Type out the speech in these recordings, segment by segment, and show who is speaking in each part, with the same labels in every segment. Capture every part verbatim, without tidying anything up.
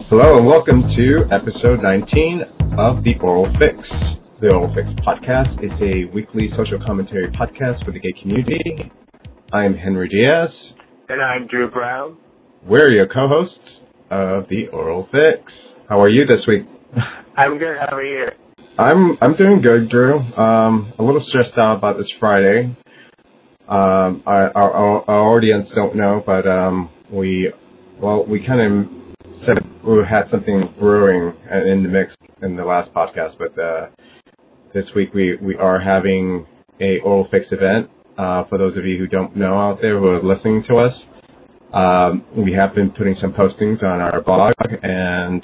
Speaker 1: Hello and welcome to episode nineteen of The Oral Fix. The Oral Fix podcast is a weekly social commentary podcast for the gay community. I'm Henry Diaz.
Speaker 2: And I'm Drew Brown.
Speaker 1: We're your co-hosts of The Oral Fix. How are you this week?
Speaker 2: I'm good. How are you?
Speaker 1: I'm I'm doing good, Drew. Um, a little stressed out about this Friday. Um, our, our, our audience don't know, but um, we, well, we kind of said we had something brewing in the mix in the last podcast, but uh, this week we, we are having a Oral Fix event. Uh, for those of you who don't know out there who are listening to us, um, we have been putting some postings on our blog, and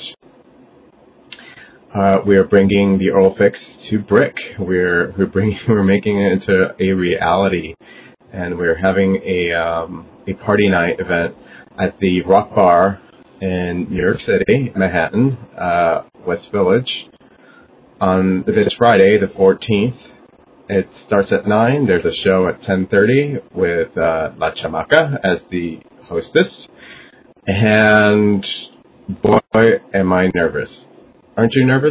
Speaker 1: uh, we are bringing the Oral Fix to Brick. We're we're bringing we're making it into a reality, and we're having a um, a party night event at the Rock Bar in New York City, Manhattan, uh, West Village, on this Friday, the fourteenth. It starts at nine. There's a show at ten thirty with uh, La Chamaca as the hostess. And boy, am I nervous. Aren't you nervous?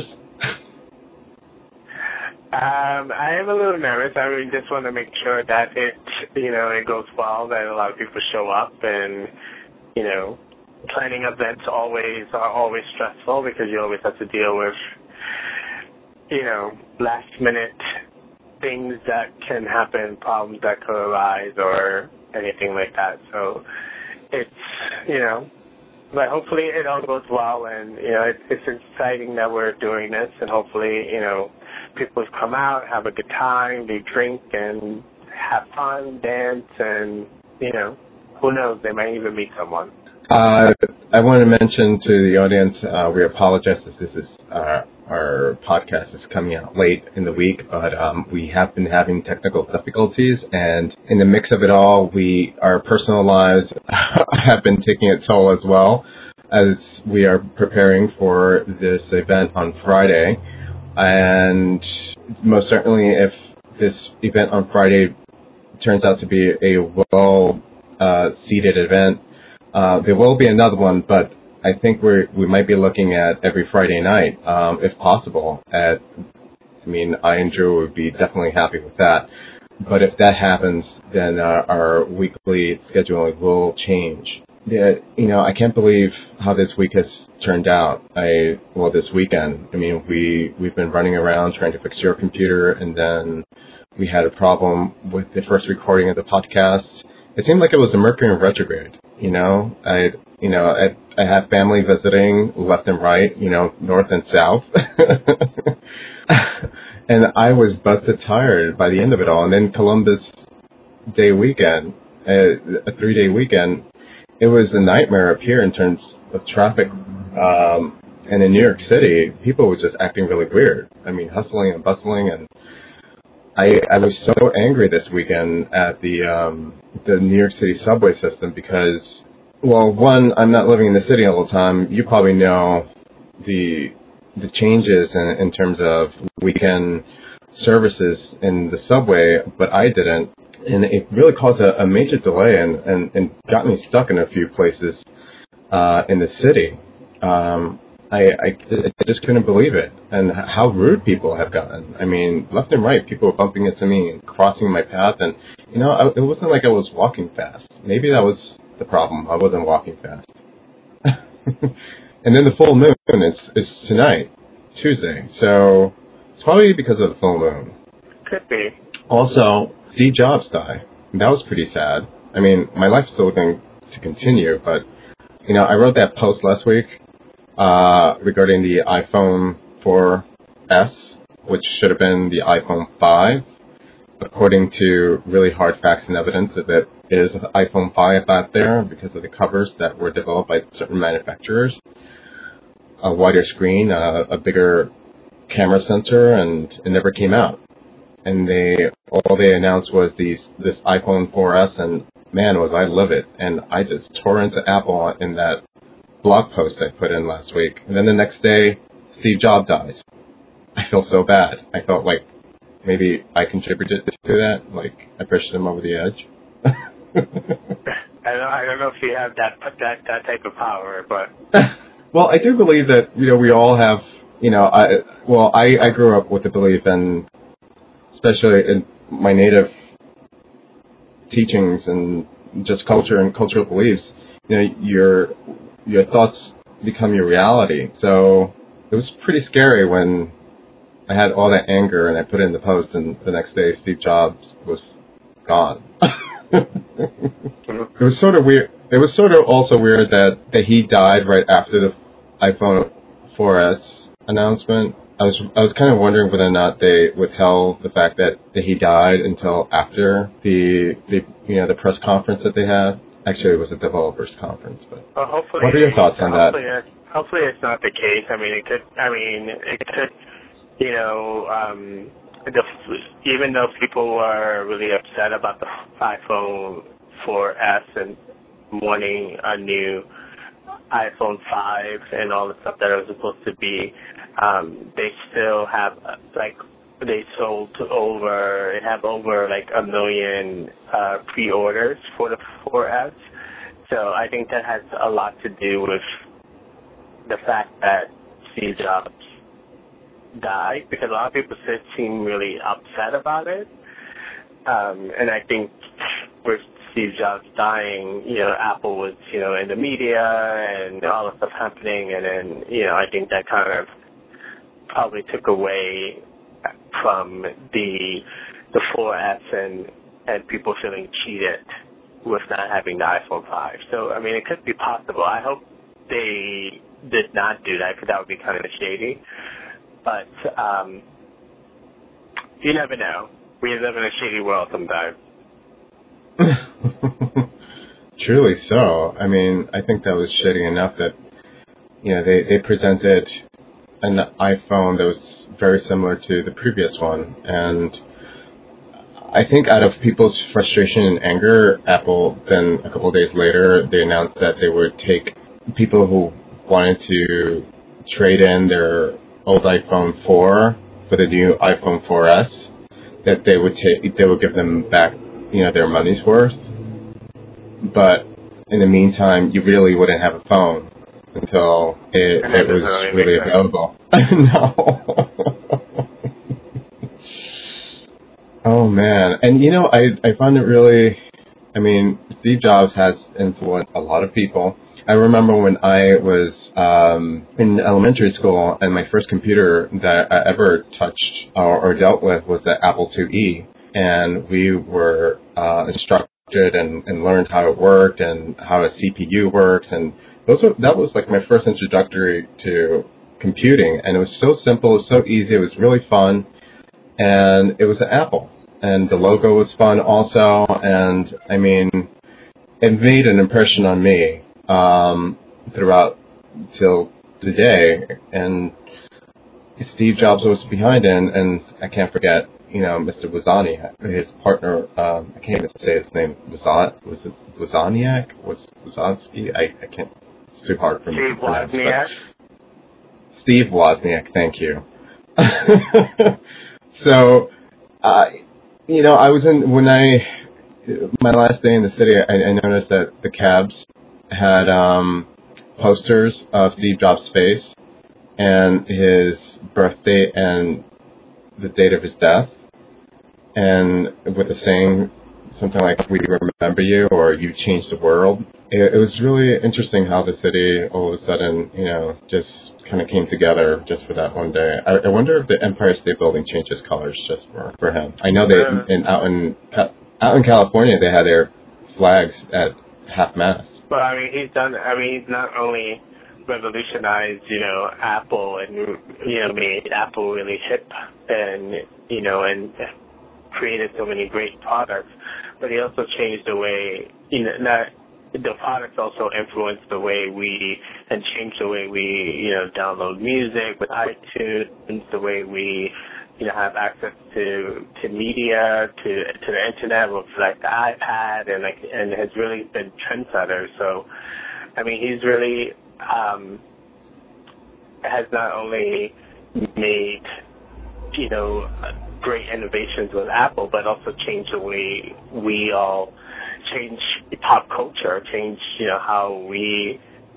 Speaker 2: um, I am a little nervous. I mean, just want to make sure that it, you know, it goes well, that a lot of people show up, and, you know, planning events always are always stressful because you always have to deal with, you know, last minute things that can happen, problems that could arise or anything like that. So it's, you know, but hopefully it all goes well, and, you know, it, it's exciting that we're doing this, and hopefully, you know, people come out, have a good time, they drink and have fun, dance, and, you know, who knows, they might even meet someone.
Speaker 1: Uh, I want to mention to the audience, uh, we apologize if this is, uh, our podcast is coming out late in the week, but um, we have been having technical difficulties, and in the mix of it all, we our personal lives have been taking its toll as well, as we are preparing for this event on Friday. And most certainly, if this event on Friday turns out to be a well uh, seated event, Uh, there will be another one, but I think we we might be looking at every Friday night, um, if possible. At, I mean, I and Drew would be definitely happy with that. But if that happens, then uh, our weekly scheduling will change. Yeah, you know, I can't believe how this week has turned out. I well, this weekend. I mean, we we've been running around trying to fix your computer, and then we had a problem with the first recording of the podcast. It seemed like it was a Mercury in retrograde. You know, I, you know, I, I had family visiting left and right, you know, north and south. And I was busted tired by the end of it all. And then Columbus Day weekend, a, a three-day weekend, it was a nightmare up here in terms of traffic. Um, and in New York City, people were just acting really weird. I mean, hustling and bustling, and I, I was so angry this weekend at the um, the New York City subway system because, well, one, I'm not living in the city all the time. You probably know the the changes in, in terms of weekend services in the subway, but I didn't, and it really caused a, a major delay and, and, and got me stuck in a few places uh, in the city. Um, I, I, I just couldn't believe it, and how rude people have gotten. I mean, left and right, people were bumping into me and crossing my path, and, you know, I, it wasn't like I was walking fast. Maybe that was the problem. I wasn't walking fast. And then the full moon is, is tonight, Tuesday, so it's probably because of the full moon.
Speaker 2: Could be.
Speaker 1: Also, Steve Jobs died. That was pretty sad. I mean, my life's still going to continue, but, you know, I wrote that post last week Uh, regarding the iPhone four S, which should have been the iPhone five. According to really hard facts and evidence, that it is an iPhone five out there because of the covers that were developed by certain manufacturers. A wider screen, uh, a bigger camera sensor, and it never came out. And they all they announced was these this iPhone four S, and man, was I livid. And I just tore into Apple in that blog post I put in last week. And then the next day, Steve Jobs dies. I feel so bad. I felt like maybe I contributed to that. Like, I pushed him over the edge.
Speaker 2: I don't, I don't know if you have that that that type of power, but
Speaker 1: Well, I do believe that, you know, we all have, you know, I, well, I, I grew up with the belief, and especially in my native teachings and just culture and cultural beliefs, you know, your, your thoughts become your reality. So it was pretty scary when I had all that anger and I put it in the post, and the next day Steve Jobs was gone. It was sort of weird. It was sort of also weird that, that he died right after the iPhone four S announcement. I was I was kind of wondering whether or not they would tell the fact that, that he died until after the the you know the press conference that they had. Actually, it was a developers conference. But
Speaker 2: well, hopefully,
Speaker 1: what are your thoughts on that?
Speaker 2: It, hopefully, it's not the case. I mean, it could. I mean, it could. You know, um, the, even though people were really upset about the iPhone four S and wanting a new iPhone five and all the stuff that it was supposed to be, um, they still have, like, they sold over, they have over, like, a million uh, pre-orders for the four S. So I think that has a lot to do with the fact that Steve Jobs died, because a lot of people seem really upset about it. Um, and I think with Steve Jobs dying, you know, Apple was, you know, in the media and all the stuff happening, and then, you know, I think that kind of probably took away from the the four S and and people feeling cheated with not having the iPhone five. So, I mean, it could be possible. I hope they did not do that, because that would be kind of shady. But um, you never know. We live in a shady world sometimes.
Speaker 1: Truly so. I mean, I think that was shitty enough that, you know, they, they presented an iPhone that was very similar to the previous one. And I think out of people's frustration and anger, Apple then a couple of days later, they announced that they would take people who wanted to trade in their old iPhone four for the new iPhone four S, that they would take, they would give them back, you know, their money's worth. But in the meantime, you really wouldn't have a phone until it, it was really available. No. Oh man, and you know, I I found it really. I mean, Steve Jobs has influenced a lot of people. I remember when I was um, in elementary school, and my first computer that I ever touched or, or dealt with was the Apple two E, and we were uh, instructed and, and learned how it worked and how a C P U works, and those were, that was like my first introductory to computing, and it was so simple, it was so easy, it was really fun, and it was an Apple, and the logo was fun also, and I mean, it made an impression on me um, throughout till today, and Steve Jobs was behind it, and, and I can't forget, you know, Mister Wozniak, his partner, um, I can't even say his name, Wozniak, was it Wozniak? Was Wozniak? I, I can't, it's too hard for me
Speaker 2: Steve
Speaker 1: to pronounce.
Speaker 2: Wozniak?
Speaker 1: Steve Wozniak, thank you. So, uh, you know, I was in, when I, my last day in the city, I, I noticed that the cabs had um, posters of Steve Jobs' face and his birth date and the date of his death, and with the saying something like, "We remember you," or "You changed the world." It, it was really interesting how the city all of a sudden, you know, just kind of came together just for that one day. I, I wonder if the Empire State Building changes colors just for, for him. I know they in out in out in California they had their flags at half mast.
Speaker 2: Well, I mean, he's done. I mean, he's not only revolutionized, you know, Apple and, you know, made Apple really hip and, you know, and created so many great products, but he also changed the way, you know, not, the products also influenced the way we, and changed the way we, you know, download music with iTunes, the way we, you know, have access to to media, to to the internet with like the iPad, and like, and has really been trendsetter. So, I mean, he's really um, has not only made, you know, great innovations with Apple, but also changed the way we all change pop culture, change, you know, how we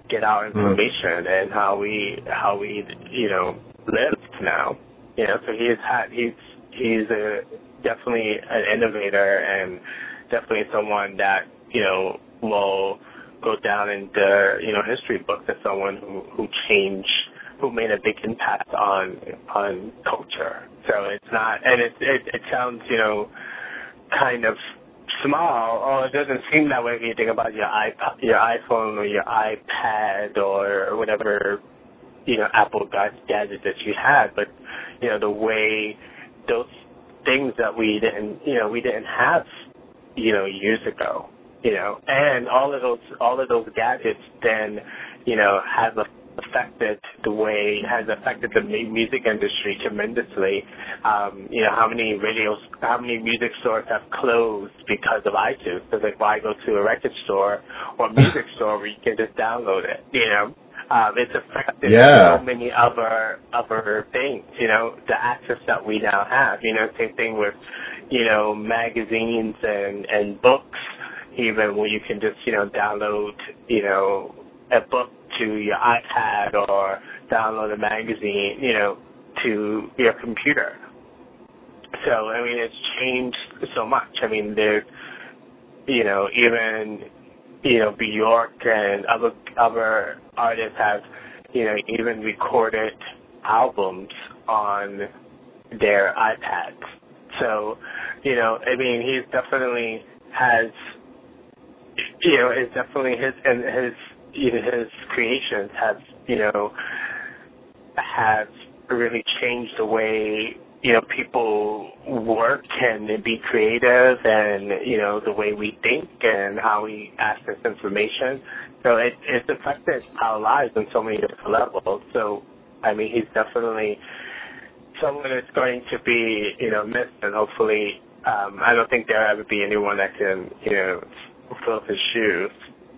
Speaker 2: get our information mm. and how we how we you know live now. You know, so he's had he's he's a, definitely an innovator and definitely someone that you know will go down in the you know history books as someone who who changed, who made a big impact on on culture. So it's not, and it it, it sounds you know kind of small, or it doesn't seem that way if you think about your iPod, your iPhone or your iPad or whatever you know Apple gadget that you had, but you know the way those things that we didn't you know we didn't have you know years ago, you know, and all of those all of those gadgets then you know have affected the way has affected the music industry tremendously. Um, you know how many radios, how many music stores have closed because of iTunes? Because like, why go to a record store or a music store where you can just download it? You know. Um, it's affected
Speaker 1: yeah.
Speaker 2: so many other other things, you know, the access that we now have. You know, same thing with, you know, magazines and, and books, even where you can just, you know, download, you know, a book to your iPad or download a magazine, you know, to your computer. So, I mean, it's changed so much. I mean, there's, you know, even... you know, Bjork and other other artists have, you know, even recorded albums on their iPads. So, you know, I mean, he's definitely has, you know, it's definitely his and his, you know, his creations have, you know, have really changed the way, you know, people work and be creative and, you know, the way we think and how we access information. So it, it's affected our lives on so many different levels. So, I mean, he's definitely someone that's going to be, you know, missed, and hopefully, um, I don't think there'll ever be anyone that can, you know, fill his shoes.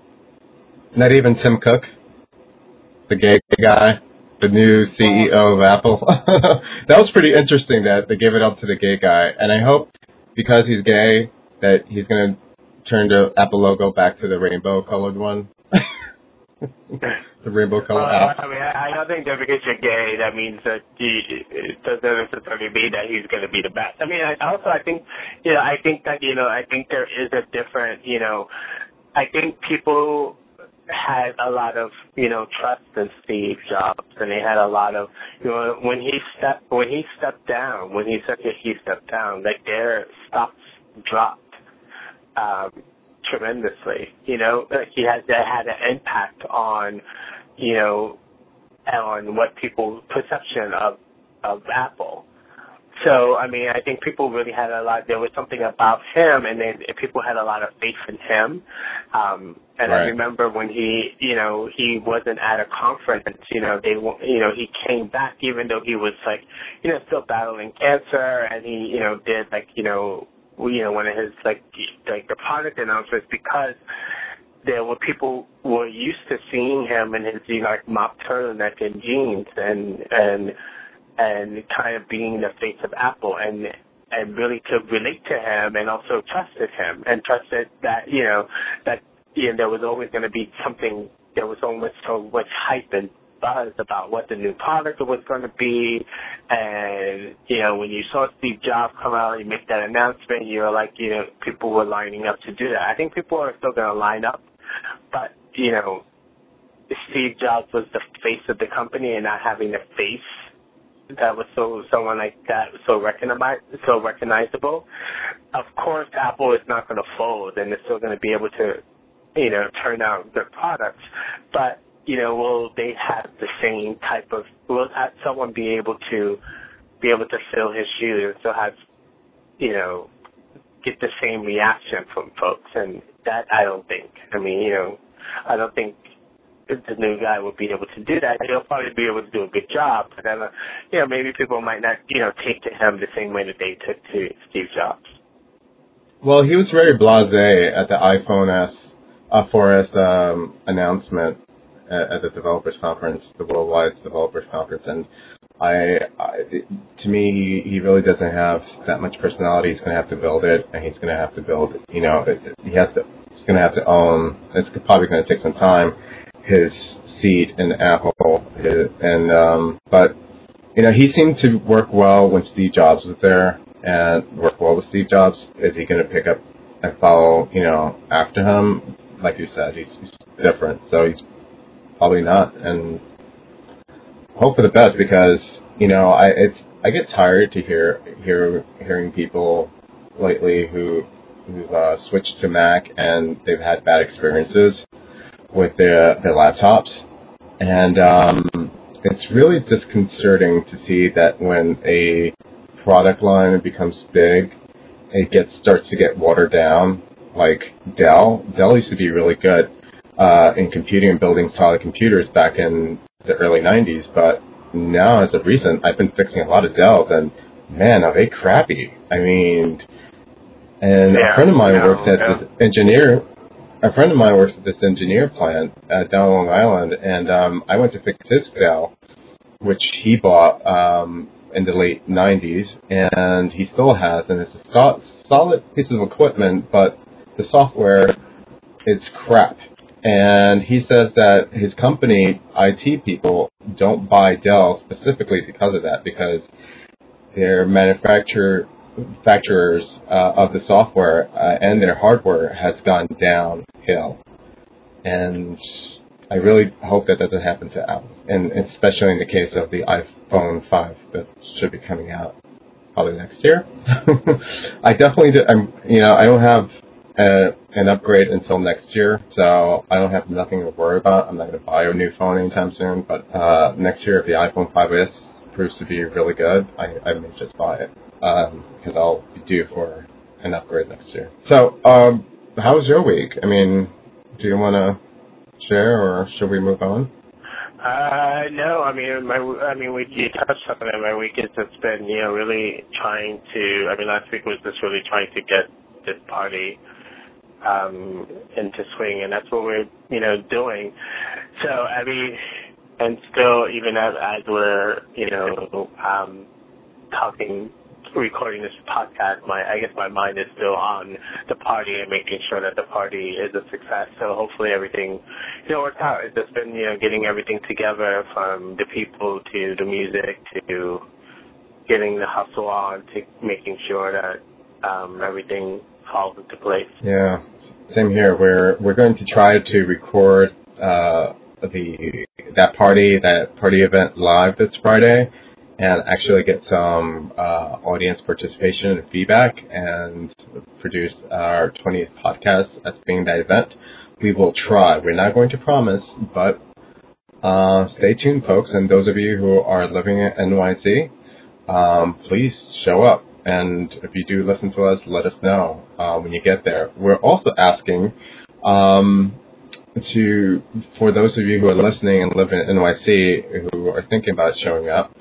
Speaker 1: Not even Tim Cook, the gay guy? The new C E O of Apple. That was pretty interesting that they gave it up to the gay guy. And I hope, because he's gay, that he's going to turn the Apple logo back to the rainbow-colored one. The rainbow-colored
Speaker 2: well,
Speaker 1: app.
Speaker 2: I mean, I don't think that because you're gay, that means that he, it doesn't necessarily mean that he's going to be the best. I mean, I, also, I think, you know, I think that, you know, I think there is a different, you know, I think people had a lot of, you know, trust in Steve Jobs, and they had a lot of, you know, when he stepped, when he stepped down, when he said that he stepped down, like their stocks dropped um, tremendously. You know, like he had that had an impact on, you know, on what people's perception of of Apple. So, I mean, I think people really had a lot, there was something about him, and then people had a lot of faith in him. Um, and right. I remember when he, you know, he wasn't at a conference, you know, they, you know, he came back even though he was like, you know, still battling cancer, and he, you know, did like, you know, you know, one of his like, like the product announcements, because there were people who were used to seeing him in his, you know, like mock turtleneck and jeans, and, and, and kind of being the face of Apple, and and really to relate to him, and also trusted him, and trusted that, you know, that, you know, there was always going to be something, there was always so much hype and buzz about what the new product was going to be. And, you know, when you saw Steve Jobs come out and make that announcement, you were like, you know, people were lining up to do that. I think people are still going to line up, but, you know, Steve Jobs was the face of the company, and not having the face that was so someone like that so recognize so recognizable. Of course, Apple is not going to fold, and it's still going to be able to, you know, turn out good products. But, you know, will they have the same type of? Will someone be able to be able to fill his shoes and still have, you know, get the same reaction from folks? And that I don't think. I mean, you know, I don't think the new guy will be able to do that. He'll probably be able to do a good job, but then, uh, you know, maybe people might not, you know, take to him the same way that they took to Steve Jobs.
Speaker 1: Well, he was very blasé at the iPhone S, uh, four S um, announcement at, at the developers conference, the Worldwide Developers Conference, and I, I to me, he, he really doesn't have that much personality. He's going to have to build it, and he's going to have to build, you know, it, he has to, he's going to have to own. It's probably going to take some time. His seat in Apple, and um, but you know he seemed to work well when Steve Jobs was there, and work well with Steve Jobs. Is he going to pick up and follow, you know, after him? Like you said, he's, he's different, so he's probably not. And hope for the best, because you know I it's I get tired to hear hear hearing people lately who who've uh, switched to Mac and they've had bad experiences with their their laptops, and um, it's really disconcerting to see that when a product line becomes big, it gets starts to get watered down. Like Dell, Dell used to be really good uh, in computing and building solid computers back in the early nineties, but now as of recent, I've been fixing a lot of Dells, and man, are they crappy. I mean, and yeah, a friend of mine no, works at no. this engineer. A friend of mine works at this engineer plant uh, down Long Island, and um, I went to fix his Dell, which he bought um, in the late nineties, and he still has, and it's a so- solid piece of equipment, but the software is crap. And he says that his company, I T people, don't buy Dell specifically because of that, because their manufacturer manufacturers uh, of the software uh, and their hardware has gone downhill. And I really hope that doesn't happen to Apple, and especially in the case of the iPhone five that should be coming out probably next year. I definitely, do, I'm, you know, I don't have a, an upgrade until next year, so I don't have nothing to worry about. I'm not going to buy a new phone anytime soon, but uh, next year, if the iPhone five S proves to be really good, I, I may just buy it, um, because I'll be due for an upgrade next year. So, um, how was your week? I mean, do you want to share, or should we move on?
Speaker 2: Uh, no, I mean, my, I mean, we you touched on it. My week has just been, you know, really trying to. I mean, last week was just really trying to get this party um, into swing, and that's what we're, you know, doing. So, I mean, and still, even as, as we're, you know, um, talking, recording this podcast, my I guess my mind is still on the party and making sure that the party is a success. So hopefully everything, you know, works out. It's just been, you know, getting everything together, from the people to the music to getting the hustle on to making sure that um, everything falls into place.
Speaker 1: Yeah, same here. We're we're going to try to record uh, the that party that party event live this Friday, and actually get some uh, audience participation and feedback, and produce our twentieth podcast as being that event. We will try. We're not going to promise, but uh, stay tuned, folks. And those of you who are living in N Y C, um, please show up. And if you do listen to us, let us know uh, when you get there. We're also asking um, to, for those of you who are listening and live in N Y C who are thinking about showing up,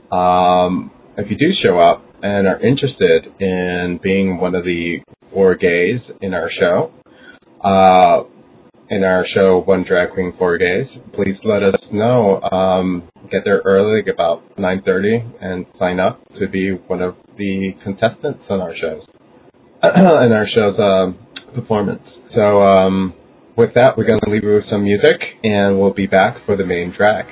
Speaker 1: Um, if you do show up and are interested in being one of the four gays in our show, uh, in our show, One Drag Queen, Four Gays, please let us know. Um, get there early, like about nine thirty, and sign up to be one of the contestants on our shows, in our show's um, performance. So um, with that, we're going to leave you with some music, and we'll be back for the main drag.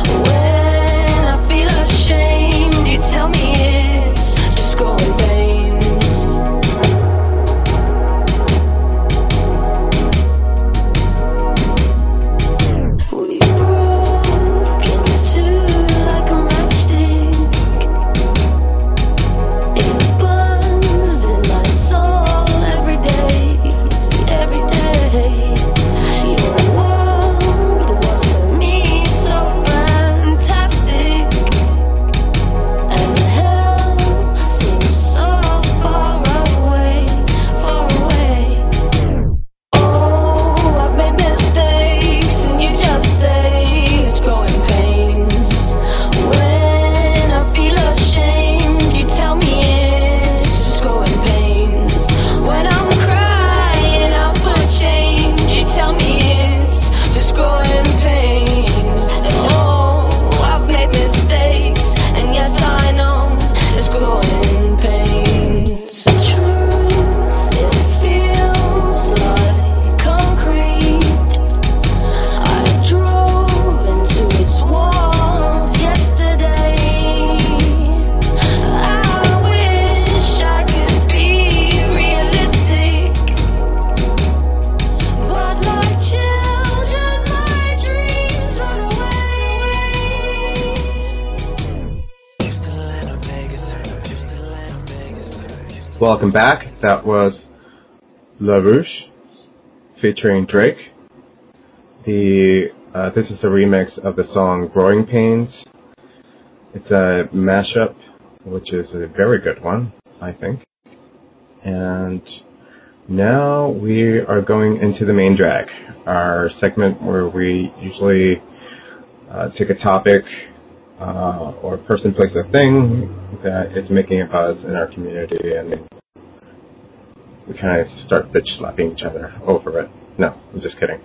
Speaker 3: Pains. Just growing pains.
Speaker 1: Welcome back. That was La Rouge featuring Drake. The uh, this is a remix of the song Growing Pains. It's a mashup, which is a very good one, I think. And now we are going into the main drag, our segment where we usually uh, take a topic uh, or person, place, or thing that is making a buzz in our community, and we kind of start bitch slapping each other over it. No, I'm just kidding.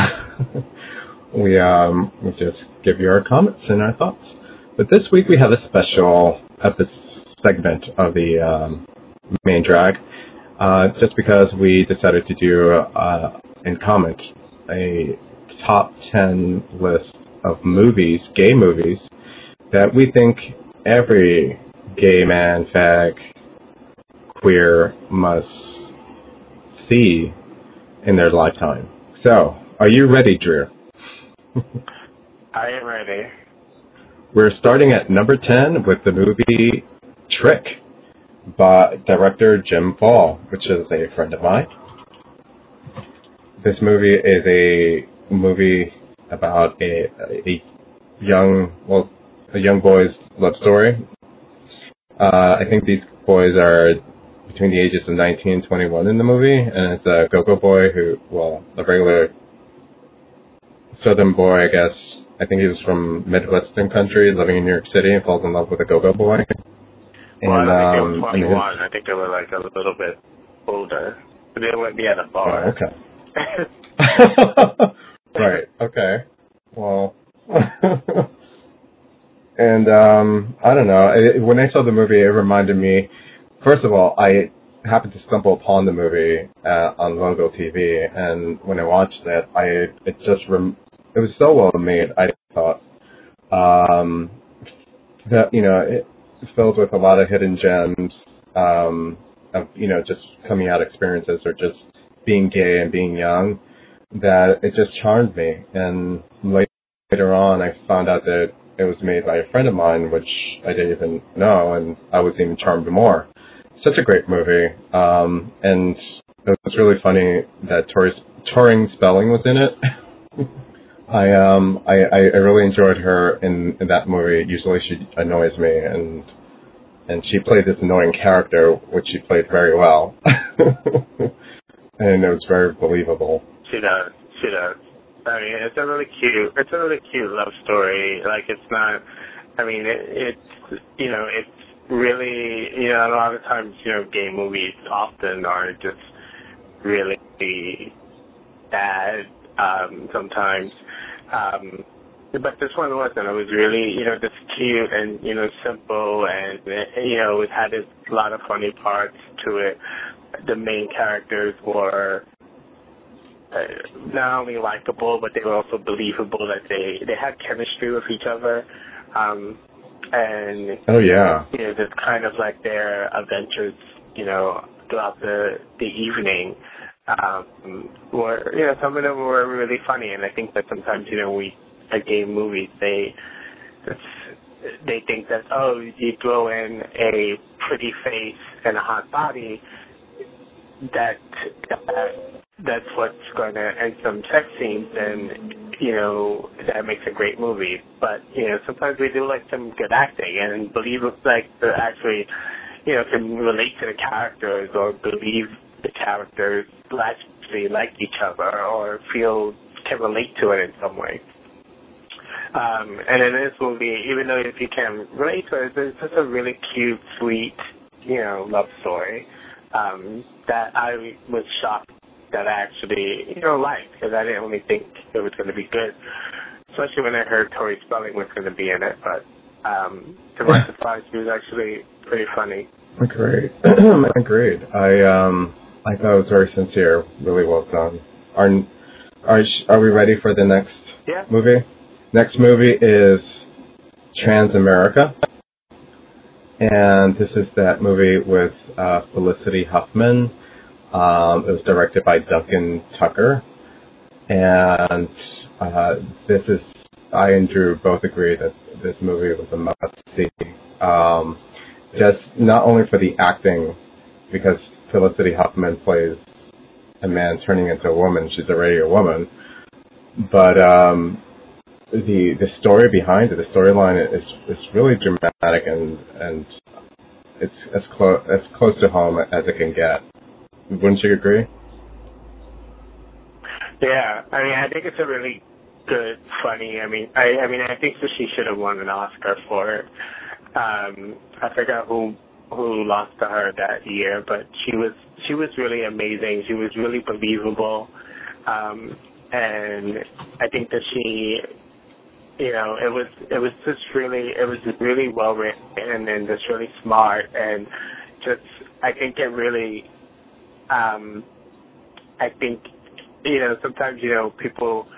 Speaker 1: we um we just give you our comments and our thoughts. But this week we have a special episode segment of the um, main drag, uh, just because we decided to do uh, and comment a top ten list of movies, gay movies, that we think every gay man, fag, queer must see in their lifetime. So, are you ready, Drew?
Speaker 2: I am ready.
Speaker 1: We're starting at number ten with the movie Trick by director Jim Fall, which is a friend of mine. This movie is a movie about a, a young, well, a young boy's love story. Uh, I think these boys are between the ages of nineteen and twenty-one in the movie, and it's a go-go boy who, well, a regular southern boy, I guess. I think he was from Midwestern country, living in New York City, and falls in love with a go-go boy.
Speaker 2: Well,
Speaker 1: And,
Speaker 2: I don't think
Speaker 1: um,
Speaker 2: they were twenty-one. I think they were like a little bit older. But they wouldn't be at a bar.
Speaker 1: Oh, okay. Right, okay. Well, and um, I don't know. It, when I saw the movie, it reminded me, first of all, I happened to stumble upon the movie uh, on Logo T V, and when I watched it, I it just rem- it was so well made. I thought um, that you know it filled with a lot of hidden gems um, of you know just coming out experiences or just being gay and being young. That it just charmed me, and later on, I found out that it was made by a friend of mine, which I didn't even know, and I was even charmed more. Such a great movie, um, and it was really funny that Tori, Turing Spelling was in it. I um I, I really enjoyed her in, in that movie. Usually she annoys me, and and she played this annoying character, which she played very well, and it was very believable.
Speaker 2: She does. She does. I mean, it's a really cute. It's a really cute love story. Like, it's not. I mean, it, it's you know, it's really you know, a lot of times you know, gay movies often are just really bad. Um, sometimes, um, but this one wasn't. It was really you know, just cute and you know, simple, and you know, it had a lot of funny parts to it. The main characters were Uh, not only likable, but they were also believable. That they they had chemistry with each other, um, and
Speaker 1: oh yeah,
Speaker 2: you know, just kind of like their adventures, you know, throughout the the evening. Um, were you know, some of them were really funny, and I think that sometimes you know, we at gay movies they it's, they think that oh, you throw in a pretty face and a hot body, that. that that's what's going to end some sex scenes, and, you know, that makes a great movie. But, you know, sometimes we do like some good acting and believe, like, to actually, you know, can relate to the characters or believe the characters actually like each other or feel, can relate to it in some way. Um, and in this movie, even though if you can relate to it, it's just a really cute, sweet, you know, love story um, that I was shocked that I actually, you know, liked, because I didn't really think it was going to be good, especially when I heard Tori Spelling was going to be in it, but um, to my surprise, she was actually pretty funny.
Speaker 1: Agreed. Agreed. I um, I thought it was very sincere, really well done. Are, are, are we ready for the next
Speaker 2: yeah.
Speaker 1: movie? Next movie is Transamerica, and this is that movie with uh, Felicity Huffman. Um, it was directed by Duncan Tucker, and uh, this is, I and Drew both agree that this movie was a must-see. Um, just not only for the acting because Felicity Huffman plays a man turning into a woman. She's already a woman, but um, the the story behind it, the storyline is is really dramatic, and and it's as close as close to home as it can get. Wouldn't you agree?
Speaker 2: Yeah, I mean, I think it's a really good, funny. I mean, I I mean, I think that she should have won an Oscar for it. Um, I forgot who who lost to her that year, but she was she was really amazing. She was really believable, um, and I think that she, you know, it was it was just really it was really well written and just really smart, and just I think it really, um, I think, you know, sometimes, you know, people.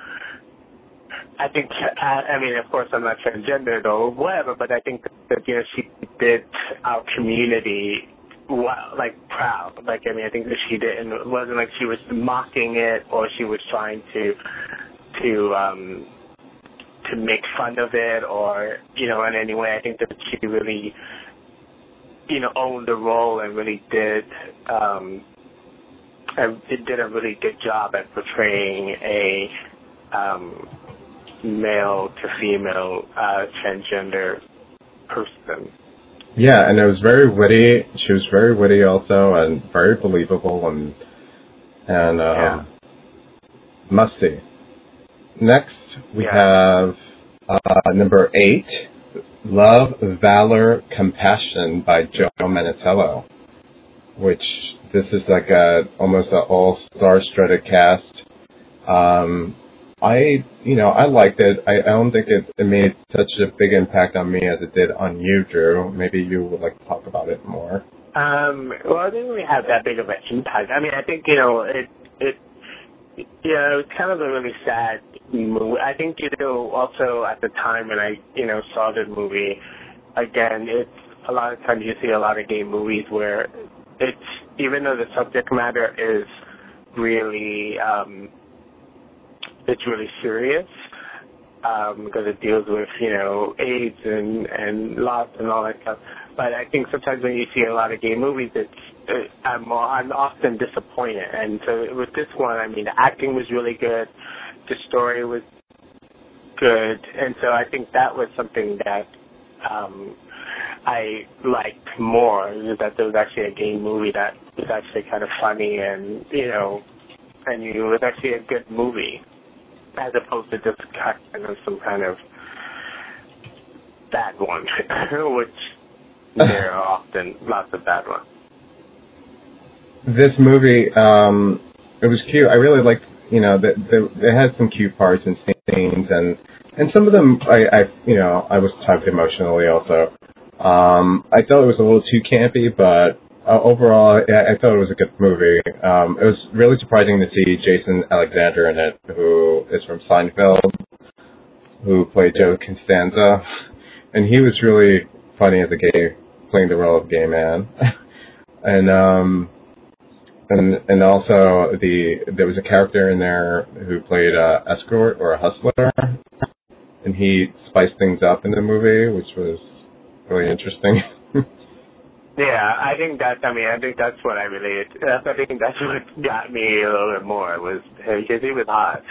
Speaker 2: I think, uh, I mean, of course, I'm not transgendered or whatever, but I think that, you know, she did our community, well, like, proud. Like, I mean, I think that she did, and it wasn't like she was mocking it or she was trying to, to, um, to make fun of it or, you know, in any way. I think that she really, you know, owned the role and really did, um, and it did a really good job at portraying a, um, male to female uh, transgender person.
Speaker 1: Yeah, and it was very witty. She was very witty also, and very believable, and and um,
Speaker 2: yeah.
Speaker 1: must see. Next, we
Speaker 2: yeah.
Speaker 1: have uh, number eight, Love, Valor, Compassion by Joe Manganiello, which this is like a almost an all-star studded cast. Um, I, you know, I liked it. I, I don't think it, it made such a big impact on me as it did on you, Drew. Maybe you would like to talk about it more.
Speaker 2: Um, well, I didn't really have that big of an impact. I mean, I think, you know, it, it, you know, it was kind of a really sad movie. I think, you know, also at the time when I, you know, saw the movie, again, it's a lot of times you see a lot of gay movies where it's, even though the subject matter is really, um, it's really serious, um, because it deals with, you know, AIDS and, and loss and all that stuff. But I think sometimes when you see a lot of gay movies, it's, it, I'm, I'm often disappointed. And so with this one, I mean, the acting was really good. The story was good. And so I think that was something that um, I liked more, is that there was actually a gay movie that was actually kind of funny and, you know, and it was actually a good movie, as opposed to just kind of some kind of bad one, which there are often lots of bad ones.
Speaker 1: This movie, um, it was cute. I really liked, you know, that it had some cute parts and scenes, and and some of them, I, I you know, I was touched emotionally also. Um, I thought it was a little too campy, but uh, overall, I, I thought it was a good movie. Um, it was really surprising to see Jason Alexander in it, who is from Seinfeld, who played Joe Costanza, and he was really funny as a gay, playing the role of a gay man. and um, and and also the there was a character in there who played a escort or a hustler, and he spiced things up in the movie, which was really interesting.
Speaker 2: Yeah, I think that, I mean, I think that's what I related to. I think that's what got me a little bit more, was because he was hot.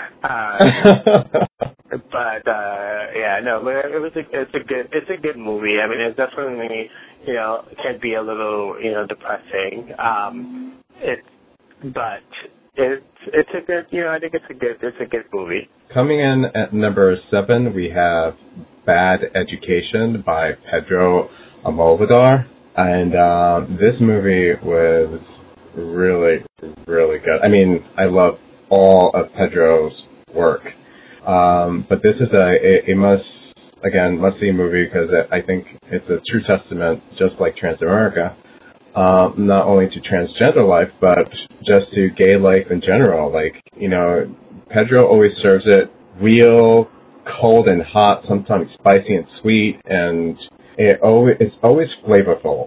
Speaker 2: Uh, but, uh, yeah, no, but it was a, it's a good, it's a good movie. I mean, it's definitely, you know, it can be a little, you know, depressing. Um, it, but it's, it's a good, you know, I think it's a good, it's a good movie.
Speaker 1: Coming in at number seven, we have Bad Education by Pedro Almodovar. And uh, this movie was really, really good. I mean, I love all of Pedro's work. Um, but this is a, a, a must, again, must-see movie because I think it's a true testament, just like Transamerica, um, not only to transgender life, but just to gay life in general. Like, you know, Pedro always serves it real, cold and hot, sometimes spicy and sweet, and It always, it's always flavorful.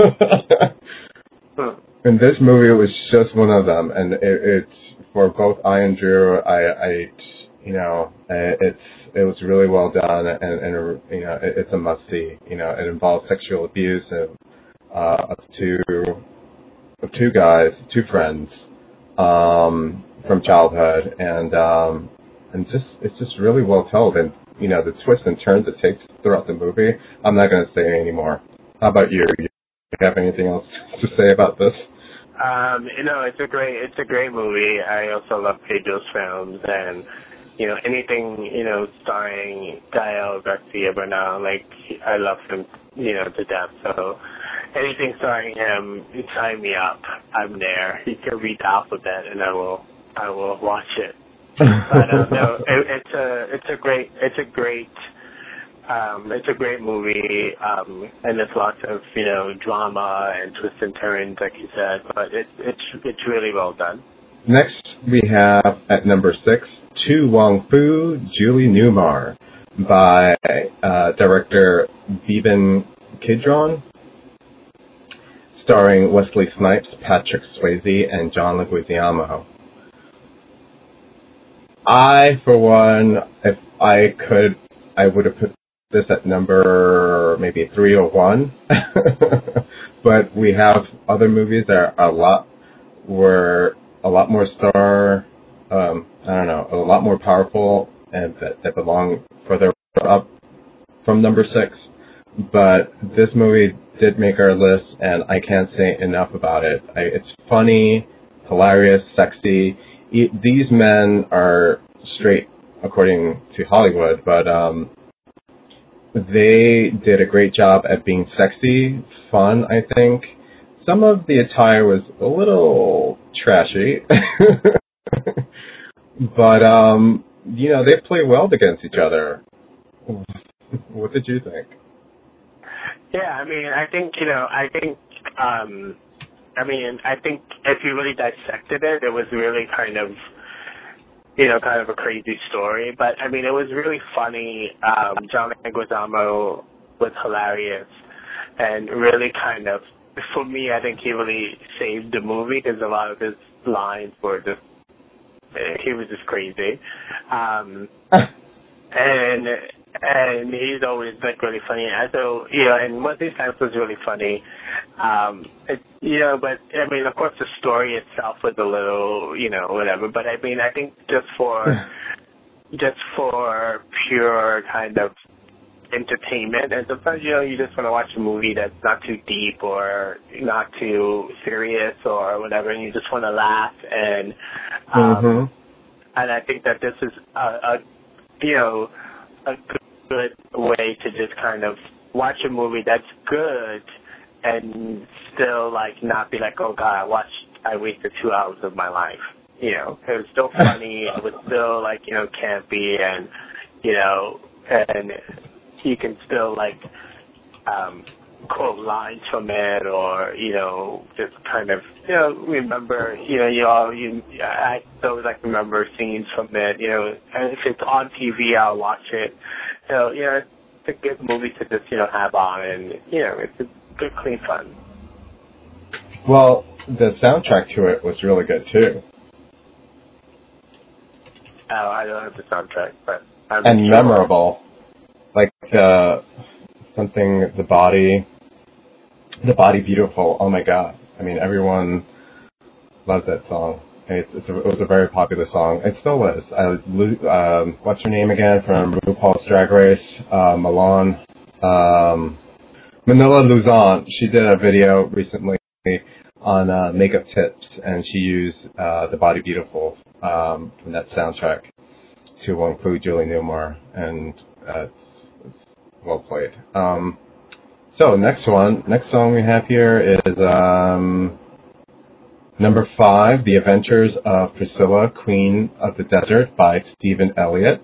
Speaker 1: And this movie was just one of them, and it, it's for both I and Drew. I, I, you know, it's it was really well done, and, and you know, it, it's a must see. You know, it involves sexual abuse of uh, up to of two guys, two friends um, from childhood, and um, and just it's just really well told, and you know the twists and turns it takes throughout the movie. I'm not going to say any more. How about you? You have anything else to say about this?
Speaker 2: Um, you know, it's a great it's a great movie. I also love Pedro's films, and you know anything you know starring Gael Garcia Bernal, like I love him, you know, to death. So anything starring him, you sign me up. I'm there. You can read the alphabet, and I will I will watch it. But uh, no, it, it's a it's a great it's a great um, it's a great movie, um, and there's lots of you know drama and twists and turns, like you said. But it's it's it's really well done.
Speaker 1: Next, we have at number six, To Wong Foo, Julie Newmar, by uh, director Bevan Kidron, starring Wesley Snipes, Patrick Swayze, and John Leguizamo. I, for one, if I could, I would have put this at number maybe three or one. But we have other movies that are a lot were a lot more star, um, I don't know, a lot more powerful, and that, that belong further up from number six. But this movie did make our list, and I can't say enough about it. I, it's funny, hilarious, sexy. E- these men are straight, according to Hollywood, but um, they did a great job at being sexy, fun, I think. Some of the attire was a little trashy, but, um, you know, they play well against each other. What did you think?
Speaker 2: Yeah, I mean, I think, you know, I think, um, I mean, I think if you really dissected it, it was really kind of, you know, kind of a crazy story. But, I mean, it was really funny. Um, John Leguizamo was hilarious and really kind of, for me, I think he really saved the movie because a lot of his lines were just, he was just crazy. Um, and and he's always like really funny. And so, you know, and Wesley Snipes was really funny. Um, it, you know, but I mean, of course, the story itself was a little, you know, whatever. But I mean, I think just for just for pure kind of entertainment, and sometimes you know you just want to watch a movie that's not too deep or not too serious or whatever, and you just want to laugh. And um, mm-hmm. and I think that this is a, a you know a good way to just kind of watch a movie that's good and still like not be like, oh God, I watched I wasted two hours of my life. You know, it was still funny. It was still like you know campy, and you know and you can still like um, quote lines from it, or you know, just kind of you know remember you know you all you I always like remember scenes from it. You know, and if it's on T V, I'll watch it. So you know, it's a good movie to just you know have on, and you know, it's a good clean fun.
Speaker 1: Well, the soundtrack to it was really good too.
Speaker 2: Oh, I don't have the soundtrack, but I'm
Speaker 1: and
Speaker 2: sure.
Speaker 1: memorable. Like uh, something, the body, the body beautiful. Oh my God! I mean, everyone loves that song. It's, it's a, it was a very popular song. It still is. I, um, what's her name again from RuPaul's Drag Race? Uh, Milan, um, Manila Luzon. She did a video recently on uh, makeup tips, and she used uh, the body beautiful um, from that soundtrack to Wong Foo, Julie Newmar, and uh, well played. Um, so next one, next song we have here is um, number five, The Adventures of Priscilla, Queen of the Desert by Stephen Elliott.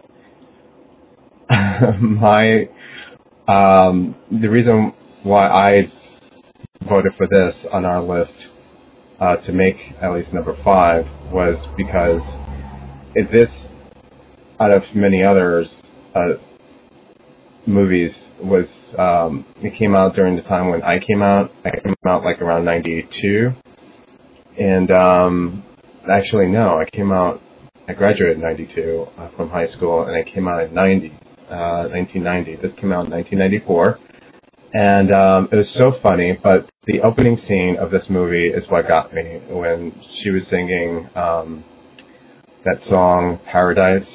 Speaker 1: My, um, the reason why I voted for this on our list uh, to make at least number five was because it, this, out of many others, uh, movies was um it came out during the time when I came out. I came out like around ninety-two, and um actually no, I came out I graduated in ninety-two uh, from high school, and I came out in ninety uh nineteen ninety. This came out in nineteen ninety-four, And um, it was so funny, but the opening scene of this movie is what got me when she was singing um, that song, Paradise.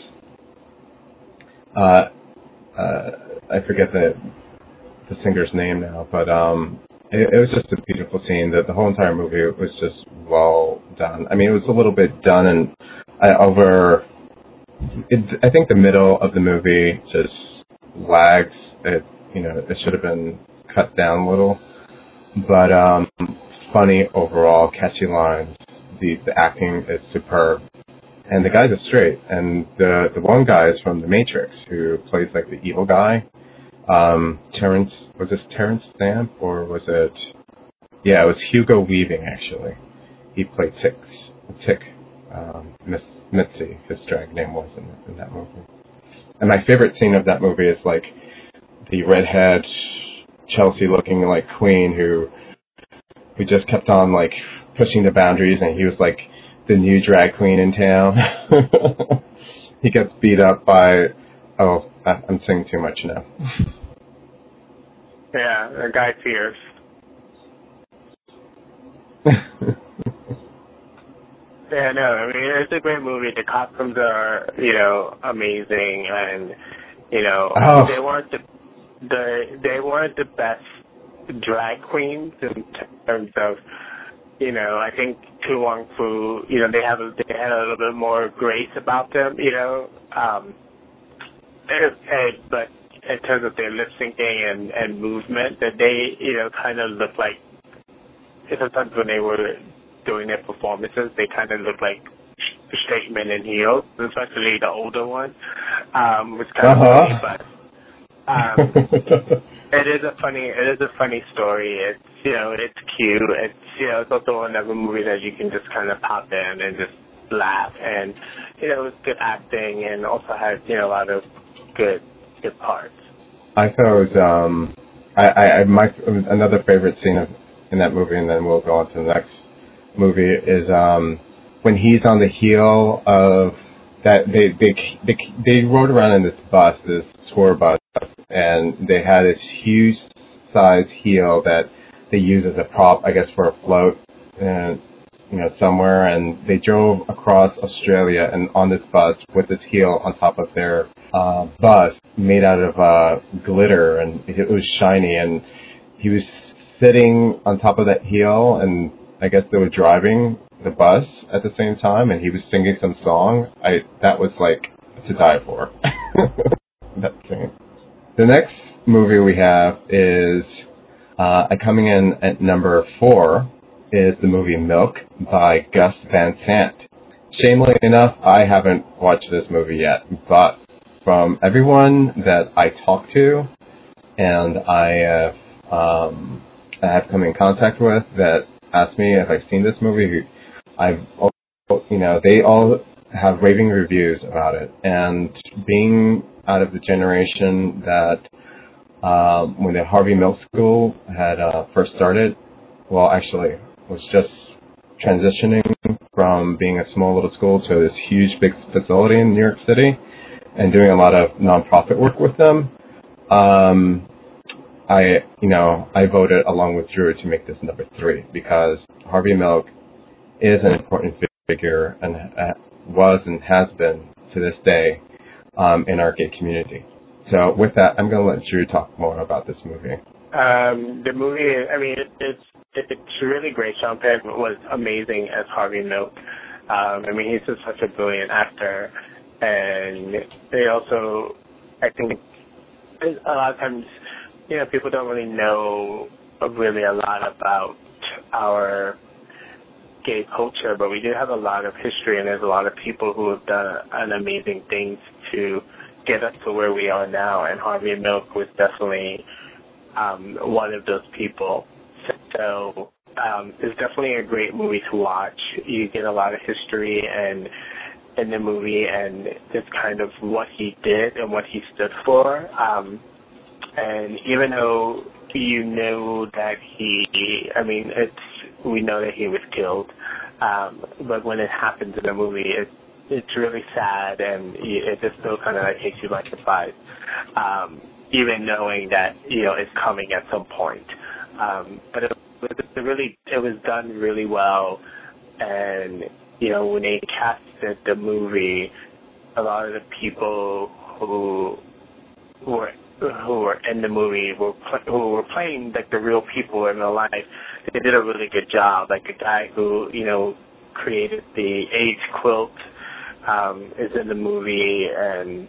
Speaker 1: Uh, uh, I forget the the singer's name now, but um, it, it was just a beautiful scene. That the whole entire movie was just well done. I mean, it was a little bit done and uh, over. It, I think the middle of the movie just lags. It you know it should have been cut down a little, but um, funny overall, catchy lines. The the acting is superb, and the guys are straight. And the the one guy is from The Matrix, who plays like the evil guy. Um, Terrence, was this Terrence Stamp or was it? Yeah, it was Hugo Weaving actually. He played Tick, Tick, um, Miss Mitzi, his drag name was in, in that movie. And my favorite scene of that movie is like the redhead Chelsea-looking like queen who who just kept on like pushing the boundaries, and he was like the new drag queen in town. He gets beat up by. Oh, I'm saying too much now.
Speaker 2: Yeah, the Guy Pearce. Yeah, no, I mean, it's a great movie. The costumes are, you know, amazing, and, you know, oh. they weren't the, the, they weren't the best drag queens in terms of, you know, I think Tu Wong Fu, you know, they have, a, they had a little bit more grace about them, you know, um, and, and, but in terms of their lip syncing and, and movement, that they, you know, kind of look like, sometimes when they were doing their performances, they kind of look like straight men in heels, especially the older one, um, which kind uh-huh. of funny, but um, it is a funny, it is a funny story. It's, you know, it's cute. It's, you know, it's also another movie that you can just kind of pop in and just laugh, and, you know, it's good acting and also has, you know, a lot of good good parts.
Speaker 1: I thought it was, um, I, I, my, another favorite scene of, in that movie, and then we'll go on to the next movie, is um, when he's on the heel of that, they, they, they, they rode around in this bus, this tour bus, and they had this huge size heel that they used as a prop, I guess, for a float, and, you know, somewhere, and they drove across Australia and on this bus with this heel on top of their uh, bus made out of uh, glitter, and it was shiny, and he was sitting on top of that heel, and I guess they were driving the bus at the same time, and he was singing some song. I that was like to die for. That scene. The next movie we have is uh, coming in at number four is the movie Milk by Gus Van Sant. Shamefully enough, I haven't watched this movie yet, but from everyone that I talk to and I have, um, I have come in contact with that ask me if I've seen this movie, I've, you know, they all have raving reviews about it. And being out of the generation that um, when the Harvey Milk School had uh, first started, well, actually, was just transitioning from being a small little school to this huge big facility in New York City and doing a lot of nonprofit work with them. Um, I, you know, I voted along with Drew to make this number three because Harvey Milk is an important figure and uh, was and has been to this day um, in our gay community. So with that, I'm going to let Drew talk more about this movie.
Speaker 2: Um, the movie, I mean, it, it's it's really great. Sean Penn was amazing as Harvey Milk. Um, I mean, he's just such a brilliant actor, and they also, I think, a lot of times, you know, people don't really know really a lot about our gay culture, but we do have a lot of history, and there's a lot of people who have done an amazing things to get us to where we are now, and Harvey Milk was definitely um, one of those people. So um, it's definitely a great movie to watch. You get a lot of history and in the movie, and just kind of what he did and what he stood for. Um, and even though you know that he, I mean, it's we know that he was killed, um, but when it happens in the movie, it, it's really sad, and it just still kind of like takes you by surprise. Um, even knowing that, you know, it's coming at some point. Um, but it was really, it was done really well. And, you know, when they casted the movie, a lot of the people who, who were who were in the movie were who were playing like the real people in real life. They did a really good job. Like a guy who, you know, created the AIDS quilt um, is in the movie, and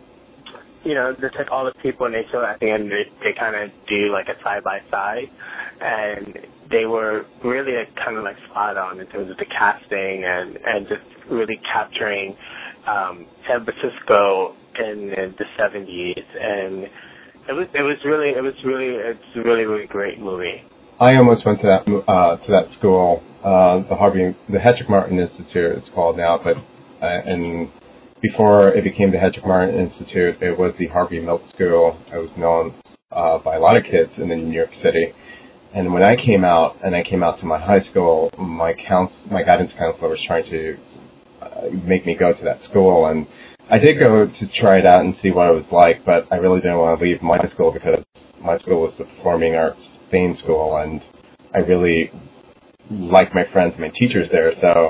Speaker 2: you know, just like all the people in H O, at the end they, they kind of do like a side by side, and they were really like, kind of like spot on in terms of the casting and and just really capturing um, San Francisco in, in the seventies, and it was it was really it was really it's a really really great movie.
Speaker 1: I almost went to that uh, to that school, uh, the Harvey the Hedrick Martin Institute it's called now, but uh, and before it became the Hedrick Martin Institute, it was the Harvey Milk School. It was known uh, by a lot of kids in New York City. And when I came out, and I came out to my high school, my counsel, my guidance counselor was trying to uh, make me go to that school, and I did go to try it out and see what it was like, but I really didn't want to leave my school because my school was the Performing Arts Fame School, and I really liked my friends and my teachers there, so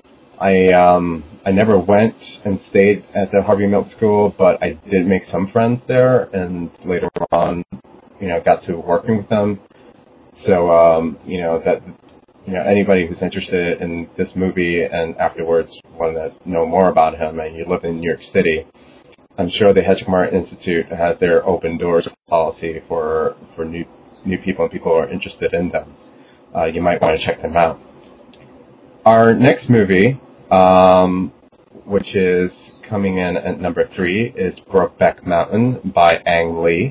Speaker 1: I um, I never went and stayed at the Harvey Milk School, but I did make some friends there, and later on, you know, got to working with them. So, um, you know, that, you know, anybody who's interested in this movie and afterwards want to know more about him and you live in New York City, I'm sure the Hedrick Martin Institute has their open doors policy for, for new, new people and people who are interested in them. Uh, you might want to check them out. Our next movie, um, which is coming in at number three, is Brokeback Mountain by Ang Lee.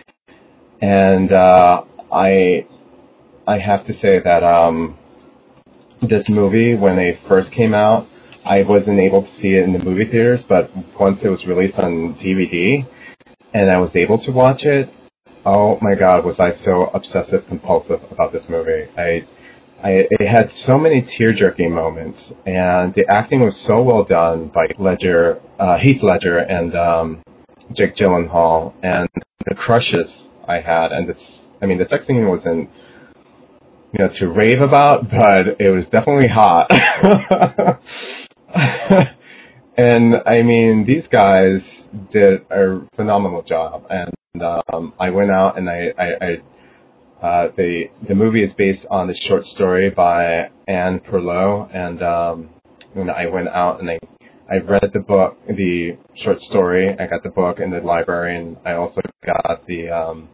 Speaker 1: And, uh, I, I have to say that um, this movie, when it first came out, I wasn't able to see it in the movie theaters, but once it was released on D V D and I was able to watch it, oh my God, was I so obsessive compulsive about this movie. I, I it had so many tear-jerking moments, and the acting was so well done by Ledger, uh, Heath Ledger and um, Jake Gyllenhaal, and the crushes I had, and this, I mean, the sex scene wasn't, you know, to rave about, but it was definitely hot. And I mean, these guys did a phenomenal job. And um, I went out and I, I, I uh, the the movie is based on a short story by Anne Perlot, and um, when I went out and I I read the book, the short story. I got the book in the library, and I also got the um,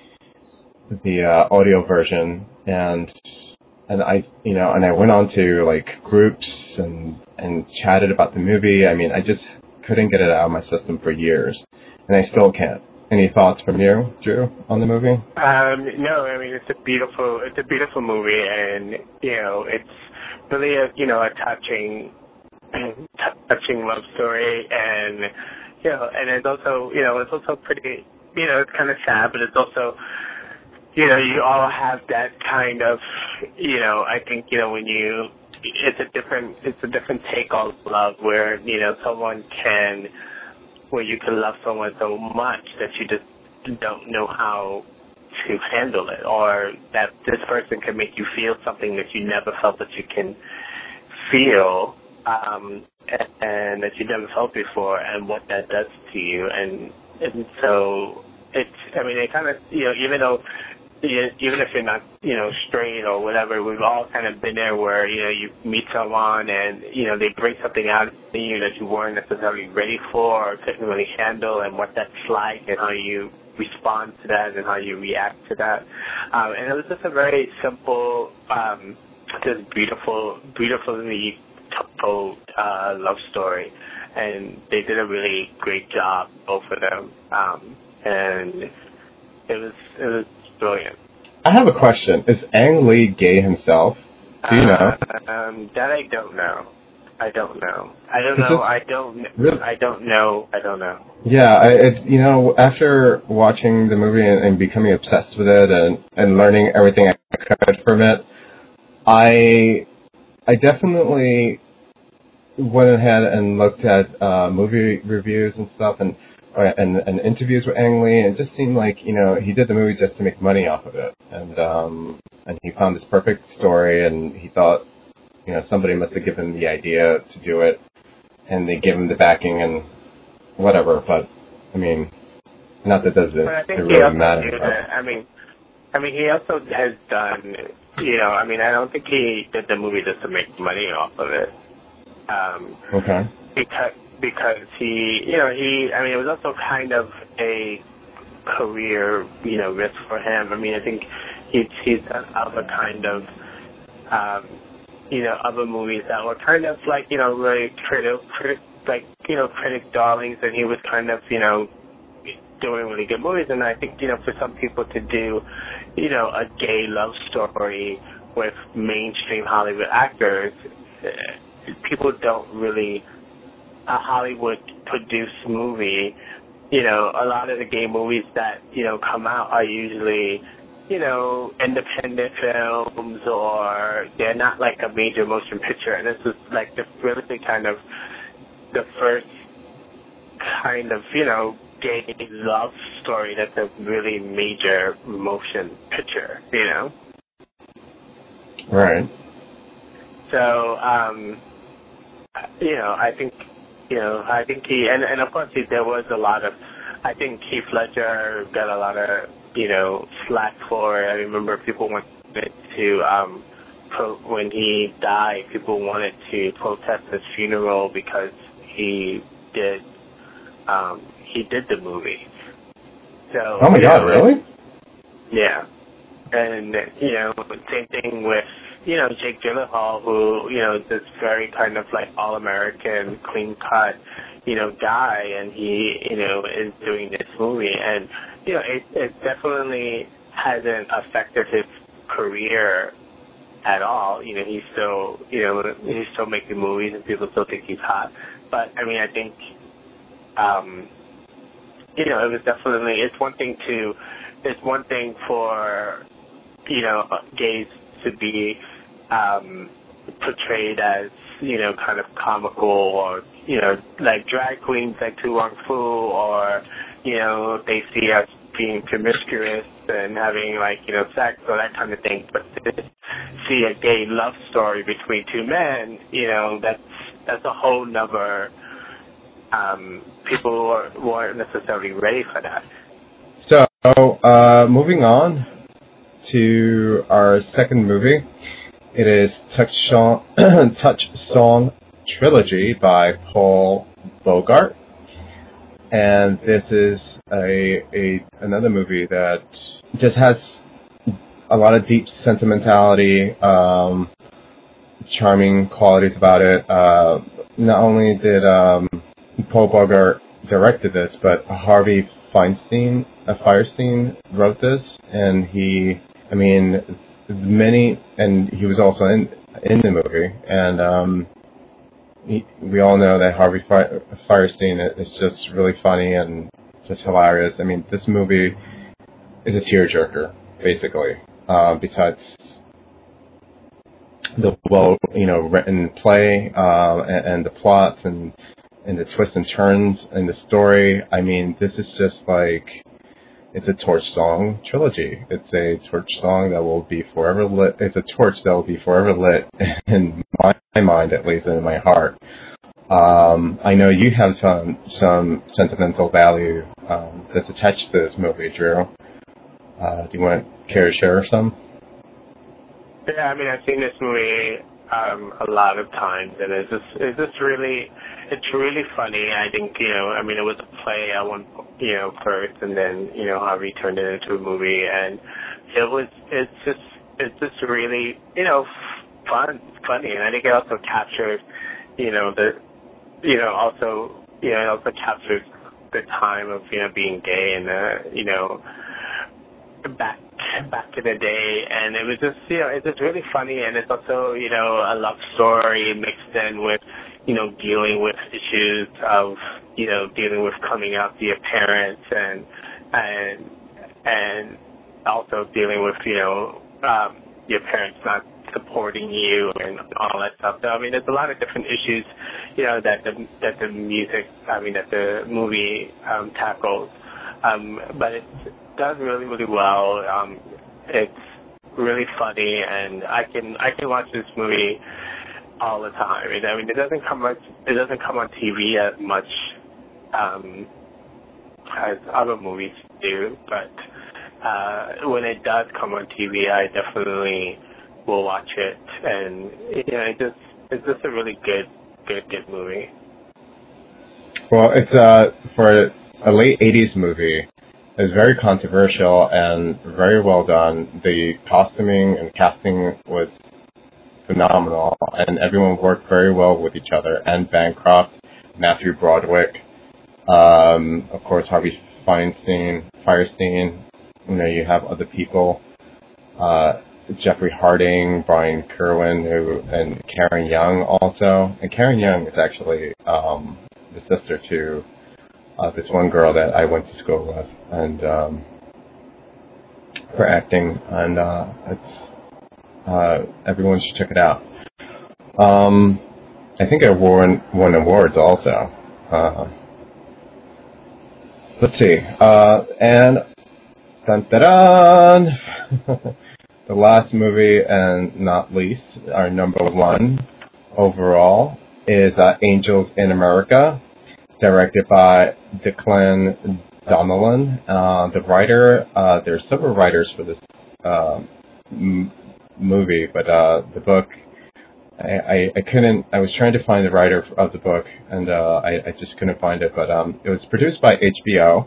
Speaker 1: the uh, audio version, and and I you know and I went on to like groups and and chatted about the movie. I mean, I just couldn't get it out of my system for years, and I still can't. Any thoughts from you, Drew, on the movie?
Speaker 2: Um, no, I mean it's a beautiful it's a beautiful movie, and you know it's really a you know a touching touching love story, and you know and it's also you know it's also pretty you know it's kind of sad, but it's also you know, you all have that kind of, you know, I think, you know, when you, it's a different, it's a different take on love where, you know, someone can, where you can love someone so much that you just don't know how to handle it, or that this person can make you feel something that you never felt that you can feel, um, and, and that you never felt before, and what that does to you. And, and so it's, I mean, it kind of, you know, even though, even if you're not, you know, straight or whatever, we've all kind of been there where, you know, you meet someone and, you know, they bring something out in you that you weren't necessarily ready for or couldn't really handle, and what that's like and how you respond to that and how you react to that. Um, and it was just a very simple, um, just beautiful, beautifully told uh, love story. And they did a really great job, both of them. Um, and it was, it was brilliant.
Speaker 1: I have a question. Is Ang Lee gay himself? Do you know?
Speaker 2: Uh, um, that I don't know. I don't know. I don't know. I don't. Really? I don't know. I don't know.
Speaker 1: Yeah, I, it, you know, after watching the movie and, and becoming obsessed with it and, and learning everything I could from it, I I definitely went ahead and looked at uh, movie reviews and stuff, and and and interviews with Ang Lee, and it just seemed like you know he did the movie just to make money off of it, and um, and he found this perfect story, and he thought you know somebody must have given him the idea to do it, and they give him the backing and whatever. But I mean, not that does it,
Speaker 2: but I think
Speaker 1: it
Speaker 2: he
Speaker 1: really
Speaker 2: also
Speaker 1: matter.
Speaker 2: did it. I mean, I mean, he also has done. You know, I mean, I don't think he did the movie just to make money off of it. Um,
Speaker 1: okay.
Speaker 2: Because because he, you know, he. I mean, it was also kind of a career, you know, risk for him. I mean, I think he's he's done other kind of, um, you know, other movies that were kind of like, you know, really critic, critic, like, you know, critic darlings, and he was kind of, you know, doing really good movies. And I think, you know, for some people to do, you know, a gay love story with mainstream Hollywood actors, people don't really, a Hollywood produced movie, you know, a lot of the gay movies that, you know, come out are usually, you know, independent films, or they're not like a major motion picture. And this is like the really kind of the first kind of, you know, gay love story that's a really major motion picture, you know?
Speaker 1: Right.
Speaker 2: So, um, you know, I think, you know, I think he, and, and of course he, there was a lot of, I think Heath Ledger got a lot of, you know, slack for it. I remember people wanted to, um, pro, when he died, people wanted to protest his funeral because he did, um, he did the movie. So,
Speaker 1: oh my God,
Speaker 2: know,
Speaker 1: really?
Speaker 2: Yeah. And, you know, same thing with, you know, Jake Gyllenhaal, who, you know, is this very kind of like all-American, clean-cut, you know, guy, and he, you know, is doing this movie. And, you know, it, it definitely hasn't affected his career at all. You know, he's still, you know, he's still making movies and people still think he's hot. But, I mean, I think, um, you know, it was definitely, it's one thing to, it's one thing for, you know, gays to be um, portrayed as, you know, kind of comical, or, you know, like drag queens like Tu Wong Fu, or, you know, they see us being promiscuous and having, like, you know, sex or that kind of thing. But to see a gay love story between two men, you know, that's, that's a whole nother, um, people weren't necessarily ready for that.
Speaker 1: So, uh, moving on to our second movie. It is Touch Song, Touch Song Trilogy by Paul Bogart. And this is a, a another movie that just has a lot of deep sentimentality, um, charming qualities about it. Uh, not only did um, Paul Bogart directed this, but Harvey Feinstein, uh, Firestein wrote this, and he, I mean, many, and he was also in in the movie, and um, he, we all know that Harvey Firestein is just really funny and just hilarious. I mean, this movie is a tearjerker, basically. Uh, besides the well, you know, written play uh, and, and the plots and and the twists and turns in the story. I mean, this is just like, it's a torch song trilogy. It's a torch song that will be forever lit. It's a torch that will be forever lit in my mind, at least, and in my heart. Um, I know you have some some sentimental value um, that's attached to this movie, Drew. Uh, do you want to care to share some?
Speaker 2: Yeah, I mean, I've seen this movie um, a lot of times, and it's just, it's just really, it's really funny. I think, you know, I mean, it was a play at one, you know, first, and then, you know, Harvey turned it into a movie, and it was, it's just, it's just really, you know, fun, funny, and I think it also captures, you know, the, you know, also, you know, it also captures the time of, you know, being gay and, uh, you know, back back in the day, and it was just, you know, it's just really funny, and it's also, you know, a love story mixed in with, you know, dealing with issues of, you know, dealing with coming out to your parents, and and and also dealing with, you know, um, your parents not supporting you and all that stuff. So I mean, there's a lot of different issues, you know, that the that the music, I mean, that the movie um, tackles. Um, but it does really, really well. Um, it's really funny, and I can I can watch this movie all the time. I mean, it doesn't come much. It doesn't come on T V as much um, as other movies do, but uh, when it does come on T V, I definitely will watch it, and you know, it just it's just a really good, good, good movie.
Speaker 1: Well, it's uh for a late eighties movie. It's very controversial and very well done. The costuming and casting was phenomenal, and everyone worked very well with each other. Anne Bancroft, Matthew Broderick, um, of course Harvey Feinstein, Firestein. You know, you have other people, uh, Jeffrey Harding, Brian Kerwin, who and Karen Young also. And Karen Young is actually um, the sister to uh, this one girl that I went to school with, and um, for acting, and uh, it's. Uh, everyone should check it out. Um, I think I won won awards also. Uh, let's see. Uh, and dun, dun, dun. The last movie, and not least, our number one overall, is uh, Angels in America, directed by Declan Donnellan. Uh, the writer, uh, there's several writers for this uh, m- movie, but uh, the book, I, I, I couldn't, I was trying to find the writer of the book, and uh, I, I just couldn't find it, but um, it was produced by H B O,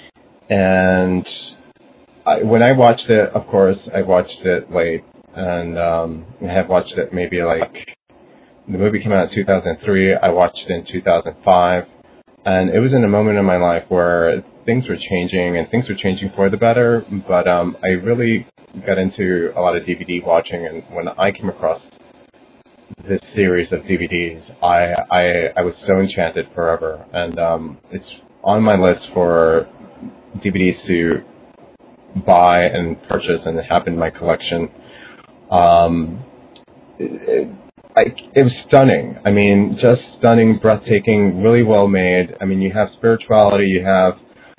Speaker 1: and I, when I watched it, of course, I watched it late, and um, I have watched it maybe like, the movie came out in two thousand three, I watched it in two thousand five, and it was in a moment in my life where things were changing, and things were changing for the better, but um, I really got into a lot of D V D watching, and when I came across this series of D V Ds, I I, I was so enchanted forever, and um, it's on my list for D V Ds to buy and purchase and have in my collection. Um, it, I, it was stunning. I mean, just stunning, breathtaking, really well made. I mean, you have spirituality, you have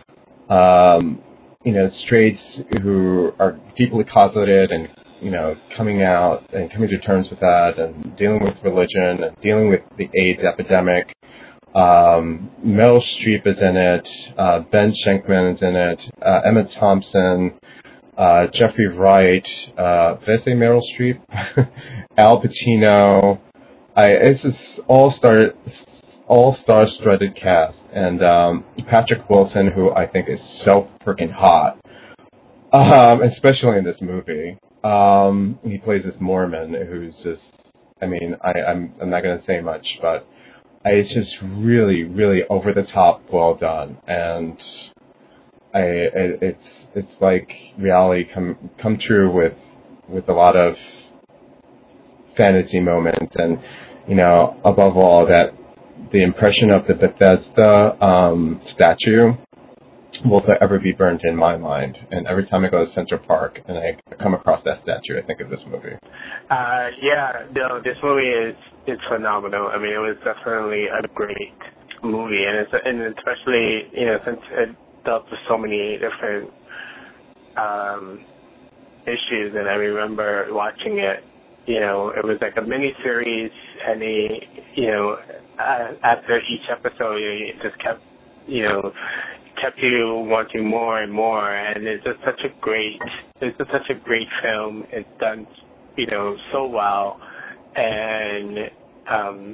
Speaker 1: um, you know, straights who are deeply closeted and, you know, coming out and coming to terms with that and dealing with religion and dealing with the AIDS epidemic. Um, Meryl Streep is in it. Uh, Ben Schenkman is in it. Uh, Emma Thompson, uh, Jeffrey Wright. Uh, did I say Meryl Streep? Al Pacino. I, it's this all-star, all-star studded cast. And um, Patrick Wilson, who I think is so freaking hot, um, especially in this movie. Um, he plays this Mormon who's just, I mean, I, I'm I'm not going to say much, but I, it's just really, really over the top, well done, and I it, it's it's like reality come come true with with a lot of fantasy moments, and you know, above all that. The impression of the Bethesda um, statue will forever be burned in my mind. And every time I go to Central Park and I come across that statue, I think of this movie.
Speaker 2: Uh, yeah, no, this movie is is phenomenal. I mean, it was definitely a great movie, and it's and especially you know since it dealt with so many different um, issues, and I remember watching it. You know, it was like a mini series, and they, you know, uh, after each episode, it just kept, you know, kept you wanting more and more. And it's just such a great, it's just such a great film. It's done, you know, so well, and um,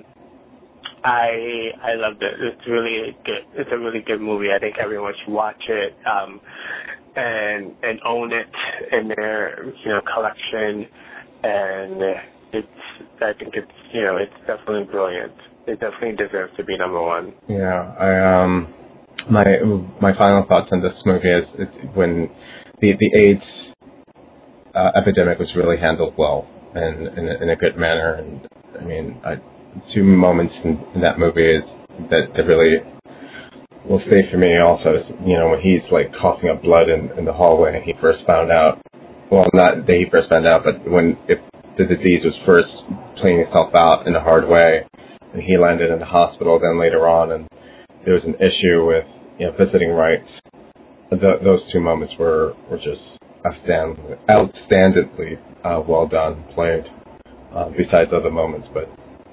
Speaker 2: I I loved it. It's really good. It's a really good movie. I think everyone should watch it um, and and own it in their, you know, collection. And it's, I think it's, you know, it's definitely brilliant. It definitely deserves to be number one.
Speaker 1: Yeah, I, um, my, my final thoughts on this movie is, is when the, the AIDS uh, epidemic was really handled well and in a, in a good manner. And I mean, I, two moments in, in that movie is that, that really will stay for me also is, you know, when he's like coughing up blood in, in the hallway and he first found out. Well, not that he first found out, but when it the disease was first playing itself out in a hard way, and he landed in the hospital then later on, and there was an issue with, you know, visiting rights. The, those two moments were, were just outstand, outstandingly uh, well done, played, uh, besides other moments. But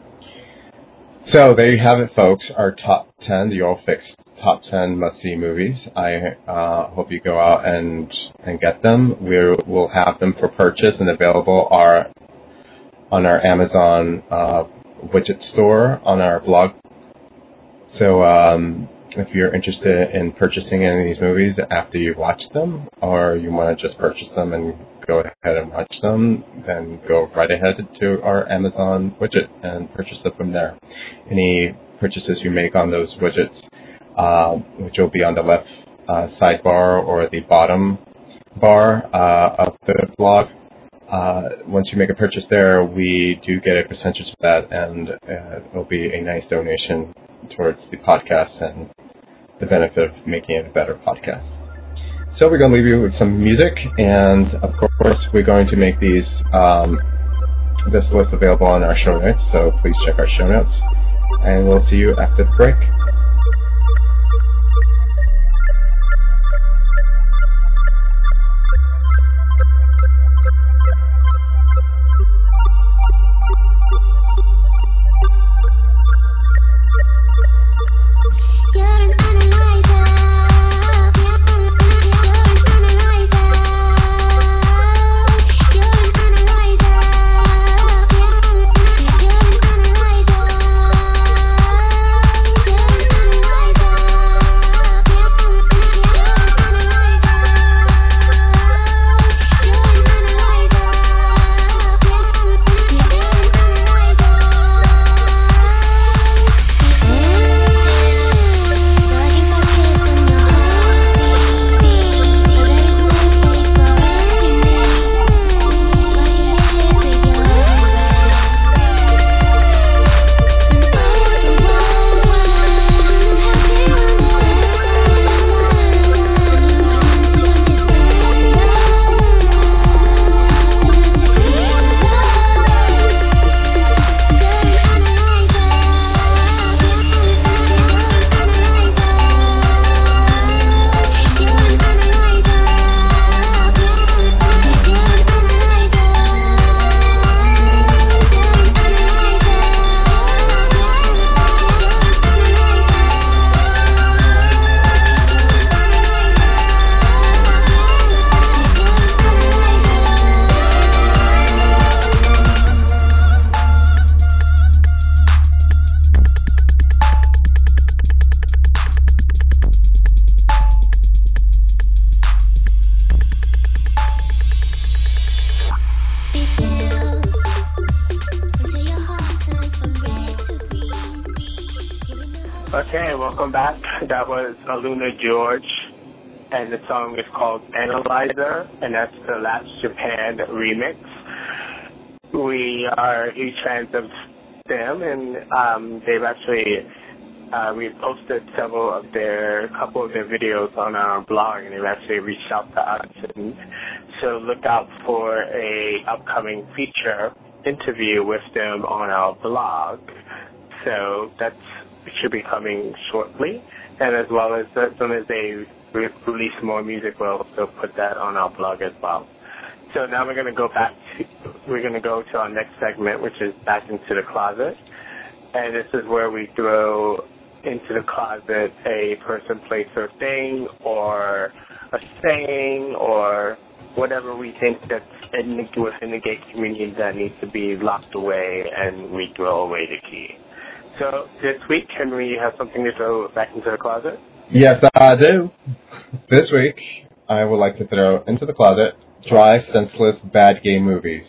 Speaker 1: so there you have it, folks, our top ten, the All Fix top ten must-see movies. I uh, hope you go out and, and get them. We will have them for purchase and available are on our Amazon uh, widget store on our blog. So um, if you're interested in purchasing any of these movies after you watch them, or you want to just purchase them and go ahead and watch them, then go right ahead to our Amazon widget and purchase them from there. Any purchases you make on those widgets, uh, which will be on the left uh, sidebar or the bottom bar uh, of the blog, uh, once you make a purchase there, we do get a percentage of that, and uh, it'll be a nice donation towards the podcast and the benefit of making it a better podcast. So we're going to leave you with some music, and of course we're going to make these um, this list available on our show notes, so please check our show notes, and we'll see you after the break.
Speaker 2: Okay, welcome back. That was Aluna George, and the song is called Analyzer, and that's the Last Japan remix. We are huge fans of them, and um, they've actually, uh, we've posted several of their, couple of their videos on our blog, and they've actually reached out to us. And so look out for a upcoming feature interview with them on our blog. So that's should be coming shortly, and as well as as soon as they re- release more music, we'll also put that on our blog as well. So now we're going to go back to, we're going to go to our next segment, which is Back into the Closet, and this is where we throw into the closet a person, place, or thing, or a saying, or whatever we think that's in the, within the gay community that needs to be locked away, and we throw away the key. So this week, can we have something to throw back into the closet?
Speaker 1: Yes, I do. This week, I would like to throw into the closet dry, senseless, bad gay movies.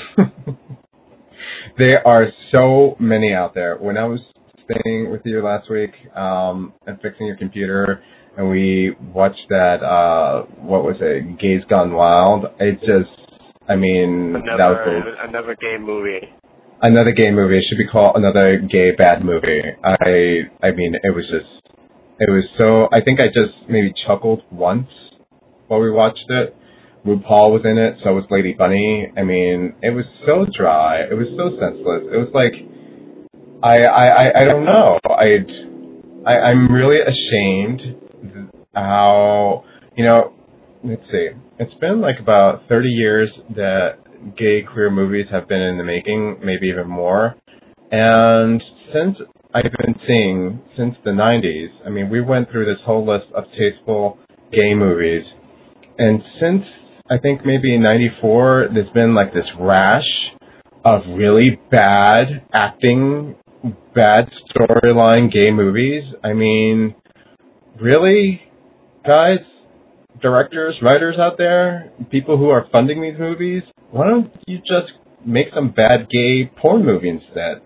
Speaker 1: There are so many out there. When I was staying with you last week um, and fixing your computer, and we watched that, uh, what was it, Gays Gone Wild, it just, I mean,
Speaker 2: another,
Speaker 1: that was a,
Speaker 2: another gay movie.
Speaker 1: Another gay movie. It should be called another gay bad movie. I I mean, it was just, it was so, I think I just maybe chuckled once while we watched it, RuPaul was in it, so was Lady Bunny. I mean, it was so dry. It was so senseless. It was like, I, I, I, I don't know. I'd, I, I'm really ashamed how, you know, let's see. It's been like about thirty years that gay queer movies have been in the making, maybe even more. And since I've been seeing, since the nineties, I mean, we went through this whole list of tasteful gay movies. And since, I think maybe in ninety-four, there's been like this rash of really bad acting, bad storyline gay movies. I mean, really, guys, directors, writers out there, people who are funding these movies, why don't you just make some bad gay porn movie instead?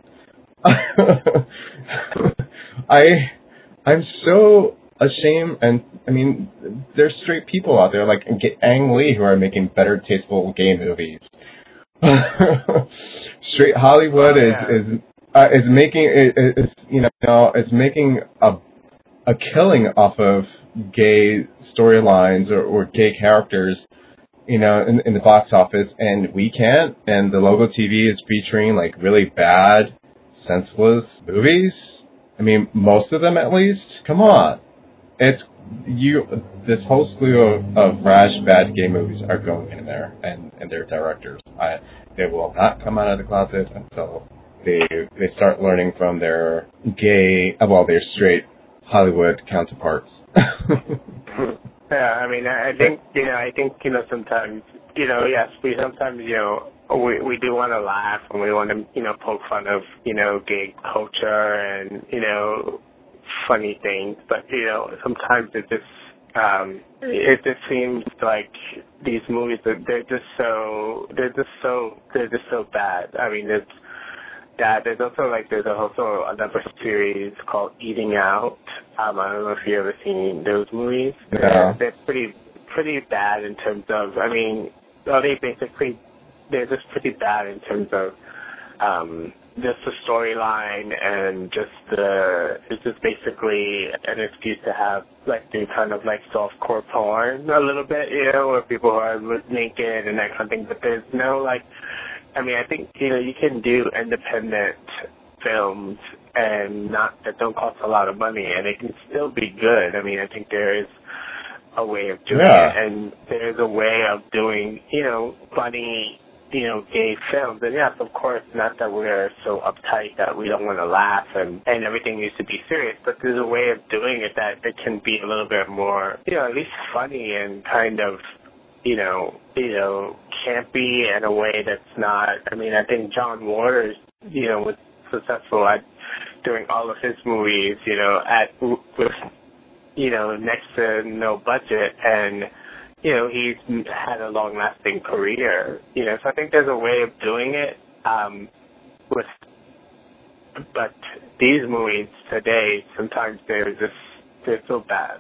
Speaker 1: I, I'm so ashamed, and I mean, there's straight people out there like Ang Lee who are making better tasteful gay movies. Straight Hollywood
Speaker 2: oh, yeah.
Speaker 1: is is uh, is making is you know is making a a killing off of gay storylines or, or gay characters, you know, in, in the box office, and we can't. And the logo T V is featuring like really bad, senseless movies. I mean, most of them at least. Come on, it's you. This whole slew of, of rash, bad gay movies are going in there, and, and their directors. I, they will not come out of the closet until they they start learning from their gay, well, their straight Hollywood counterparts.
Speaker 2: Yeah, I mean, I think, you know, I think, you know, sometimes, you know, yes, we sometimes, you know, we we do want to laugh and we want to, you know, poke fun of, you know, gay culture and, you know, funny things, but, you know, sometimes it just, um, it just seems like these movies, they're just so, they're just so, they're just so bad. I mean, it's, that there's also like there's also another series called Eating Out. Um, I don't know if you've ever seen those movies.
Speaker 1: Yeah.
Speaker 2: They're, they're pretty pretty bad in terms of. I mean, well, they basically they're just pretty bad in terms of um, just the storyline and just the. It's just basically an excuse to have like do kind of like softcore porn a little bit, you know, where people are naked and that kind of thing. But there's no like. I mean, I think, you know, you can do independent films and not that don't cost a lot of money, and it can still be good. I mean, I think there is a way of doing
Speaker 1: yeah.
Speaker 2: it, and there's a way of doing, you know, funny, you know, gay films. And yes, of course, not that we're so uptight that we don't want to laugh and, and everything needs to be serious, but there's a way of doing it that it can be a little bit more, you know, at least funny and kind of, you know, you know, campy in a way that's not. I mean, I think John Waters, you know, was successful at doing all of his movies, you know, at with, you know, next to no budget, and you know, he's had a long-lasting career, you know. So I think there's a way of doing it. Um, with, but these movies today, sometimes they're just they're so bad.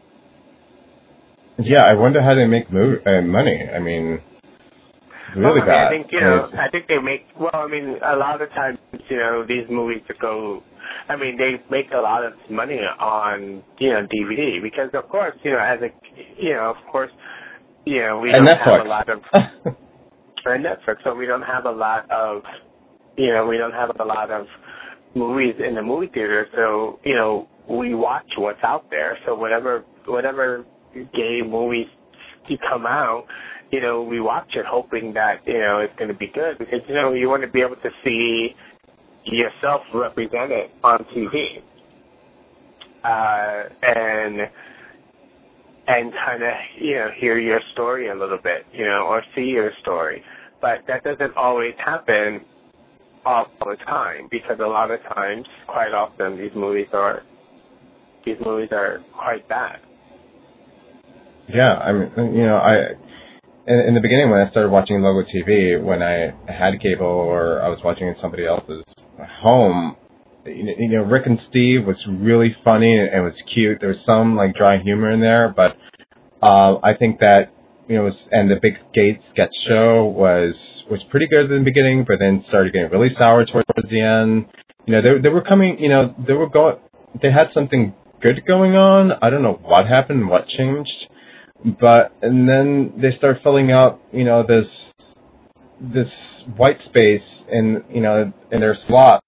Speaker 1: Yeah, I wonder how they make mo- uh, money. I mean, really
Speaker 2: well, I mean,
Speaker 1: bad.
Speaker 2: I think, you know, I think they make, well, I mean, a lot of times, you know, these movies go, I mean, they make a lot of money on, you know, D V D because, of course, you know, as a, you know, of course, you know, we
Speaker 1: and
Speaker 2: don't
Speaker 1: Netflix.
Speaker 2: have a lot of, and Netflix, so we don't have a lot of, you know, we don't have a lot of movies in the movie theater, so, you know, we watch what's out there, so whatever, whatever, gay movies you come out, you know, we watch it hoping that, you know, it's going to be good because, you know, you want to be able to see yourself represented on T V. Uh, and, and kind of, you know, hear your story a little bit, you know, or see your story. But that doesn't always happen all the time because a lot of times, quite often, these movies are, these movies are quite bad.
Speaker 1: Yeah, I mean, you know, I in, in the beginning when I started watching Logo T V, when I had cable or I was watching in somebody else's home, you know, Rick and Steve was really funny and it was cute. There was some like dry humor in there, but uh, I think that, you know, and the Big Gay Sketch Show was was pretty good in the beginning, but then started getting really sour towards the end. You know, they they were coming, you know, they were going, they had something good going on. I don't know what happened, what changed. but and then they start filling up, you know, this this white space in you know in their slots,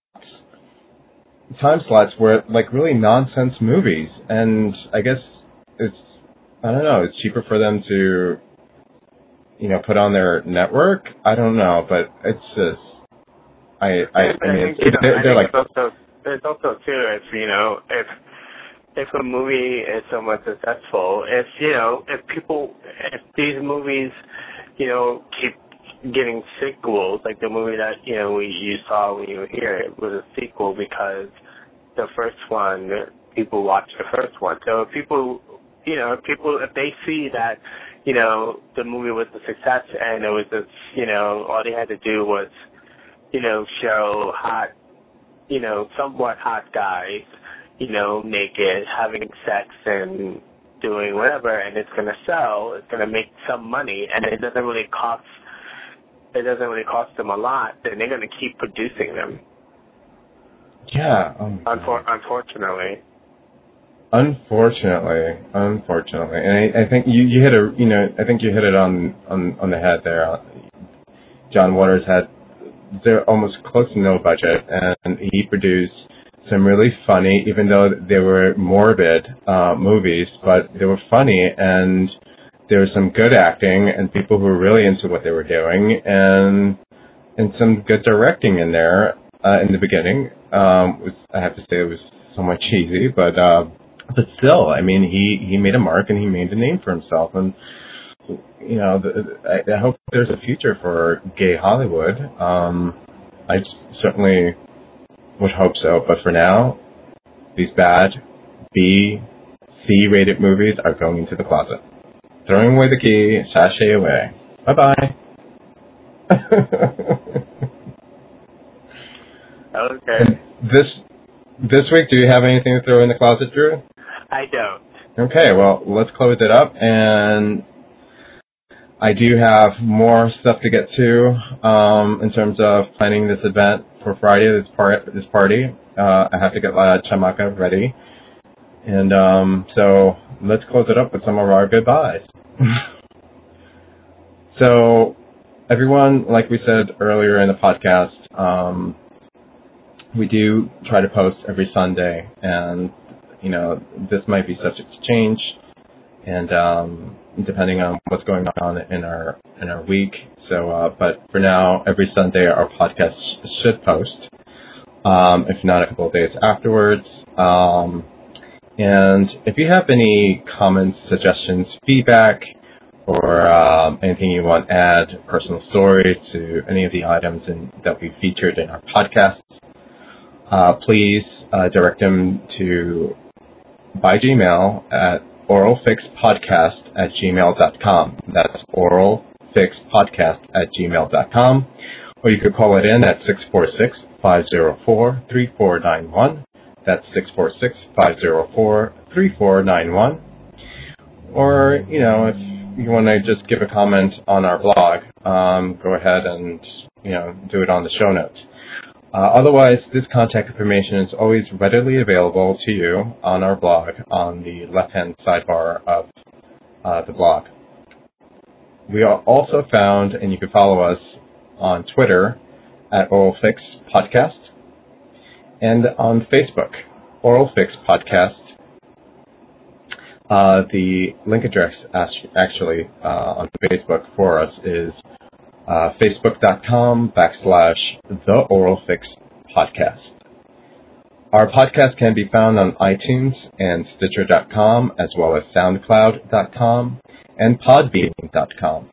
Speaker 1: time slots where like really nonsense movies, and I guess it's I don't know, it's cheaper for them to you know put on their network. I don't know, but it's just I I, I mean it's,
Speaker 2: know,
Speaker 1: they're, they're like
Speaker 2: also there's also too if you know if if a movie is somewhat successful, if you know if people if these movies you know keep getting sequels, like the movie that you know we you saw when you were here, it was a sequel because the first one people watched the first one. So if people you know if people if they see that you know the movie was a success and it was a, you know all they had to do was you know show hot you know somewhat hot guys you know naked having sex and doing whatever, and it's gonna sell, it's gonna make some money, and it doesn't really cost. It doesn't really cost them a lot, then they're going to keep producing them.
Speaker 1: Yeah. Um,
Speaker 2: Unfor- unfortunately.
Speaker 1: Unfortunately, unfortunately, and I, I think you, you hit a you know I think you hit it on on, on the head there. John Waters had they're almost close to no budget, and he produced some really funny, even though they were morbid uh, movies, but they were funny and. There was some good acting and people who were really into what they were doing, and and some good directing in there uh, in the beginning. Um, was, I have to say it was somewhat cheesy, but uh, but still, I mean, he, he made a mark and he made a name for himself. And you know, the, I, I hope there's a future for gay Hollywood. Um, I certainly would hope so. But for now, these bad B, C-rated movies are going into the closet. Throwing away the key, sashay away. Bye-bye.
Speaker 2: Okay.
Speaker 1: This this week, do you have anything to throw in the closet, Drew?
Speaker 2: I don't.
Speaker 1: Okay, well, let's close it up. And I do have more stuff to get to um, in terms of planning this event for Friday, this, part, this party. Uh, I have to get uh, Chamaka ready. And um, so let's close it up with some of our goodbyes. So, everyone, like we said earlier in the podcast, um, we do try to post every Sunday, and you know this might be subject to change, and um, depending on what's going on in our in our week. So, uh, but for now, every Sunday our podcast should post, um, if not a couple of days afterwards. Um, And if you have any comments, suggestions, feedback, or um, anything you want to add, personal stories to any of the items in, that we featured in our podcast, uh, please uh, direct them to by Gmail at oralfixpodcast at gmail dot com. That's oralfixpodcast at gmail dot com. Or you could call it in at six four six, five zero four, three four nine one. That's six four six, five zero four, three four nine one. Or, you know, if you want to just give a comment on our blog, um, go ahead and, you know, do it on the show notes. Uh, otherwise, this contact information is always readily available to you on our blog on the left-hand sidebar of uh, the blog. We are also found, and you can follow us on Twitter at OralFixPodcast. And on Facebook, Oral Fix Podcast. Uh, the link address actually uh, on Facebook for us is uh, facebook.com backslash the Oral Fix Podcast. Our podcast can be found on iTunes and Stitcher dot com, as well as SoundCloud dot com and Podbean dot com.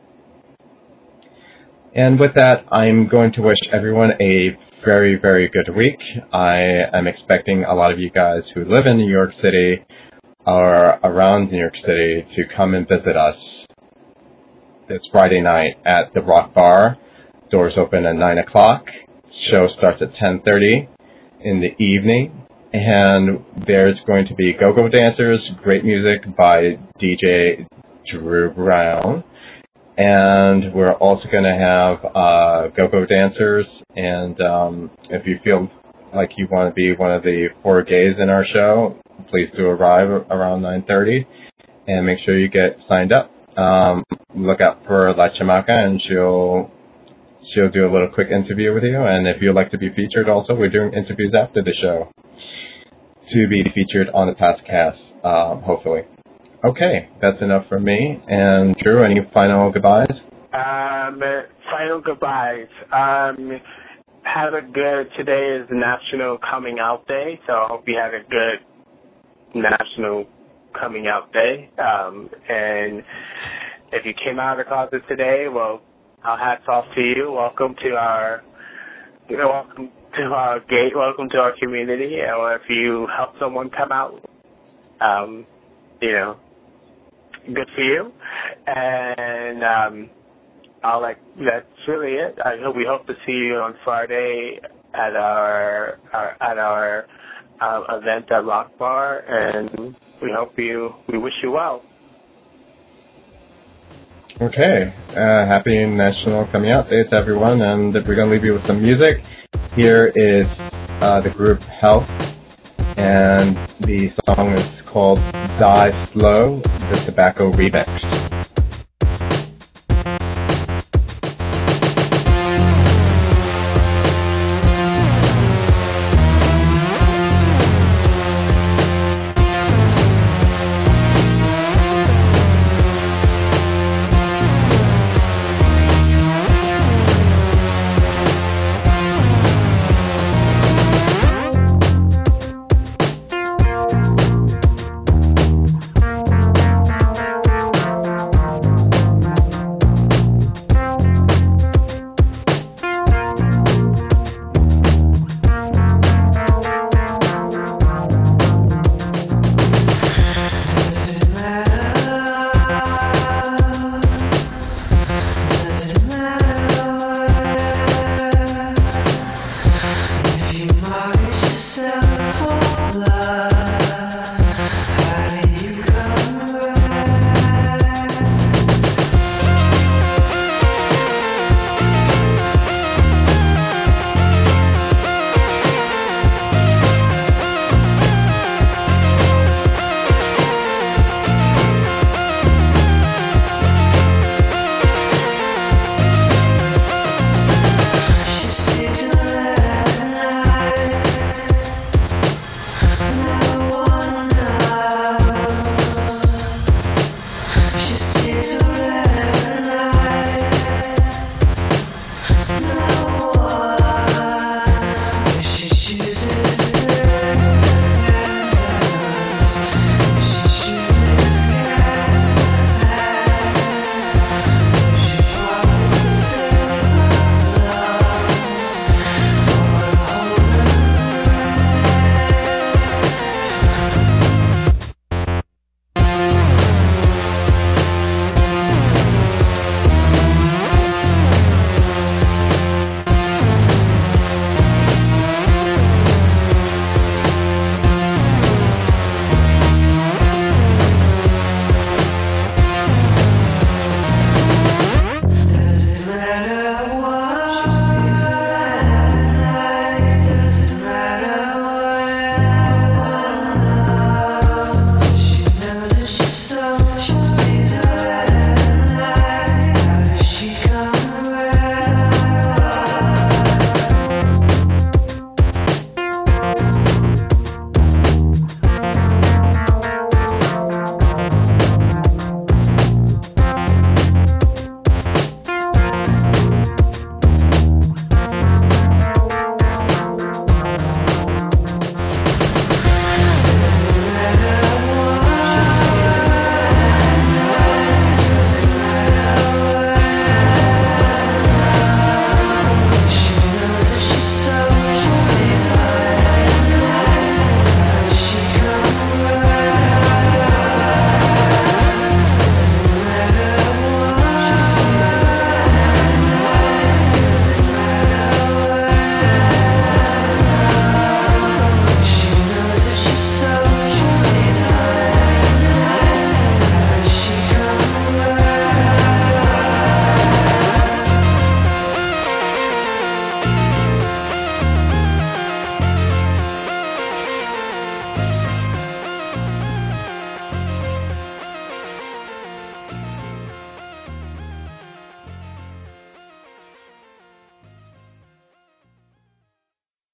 Speaker 1: And with that, I'm going to wish everyone a very, very good week. I am expecting a lot of you guys who live in New York City or around New York City to come and visit us this Friday night at the Rock Bar. Doors open at nine o'clock. Show starts at ten thirty in the evening. And there's going to be go-go dancers, great music by D J Drew Brown. And we're also going to have uh, go-go dancers. And um, if you feel like you want to be one of the four gays in our show, please do arrive around nine thirty. and make sure you get signed up. Um, look out for La Chamaca, and she'll she'll do a little quick interview with you. And if you'd like to be featured, also we're doing interviews after the show to be featured on the podcast, um, hopefully. Okay, that's enough for me. And Drew, any final goodbyes?
Speaker 2: Um, final goodbyes. Um, have a good. Today is National Coming Out Day, so I hope you had a good National Coming Out Day. Um, and if you came out of the closet today, well, our hats off to you. Welcome to our, you know, welcome to our gate. Welcome to our community. Or if you help someone come out, um, you know, good for you. And um, I'll like that's really it. I hope we hope to see you on Friday at our, our at our uh, event at Rock Bar, and we hope you. We wish you well.
Speaker 1: Okay, uh, happy National Coming Out Day to everyone, and we're going to leave you with some music. Here is uh, the group Health, and the song is called Die Slow, the Tobacco Remix.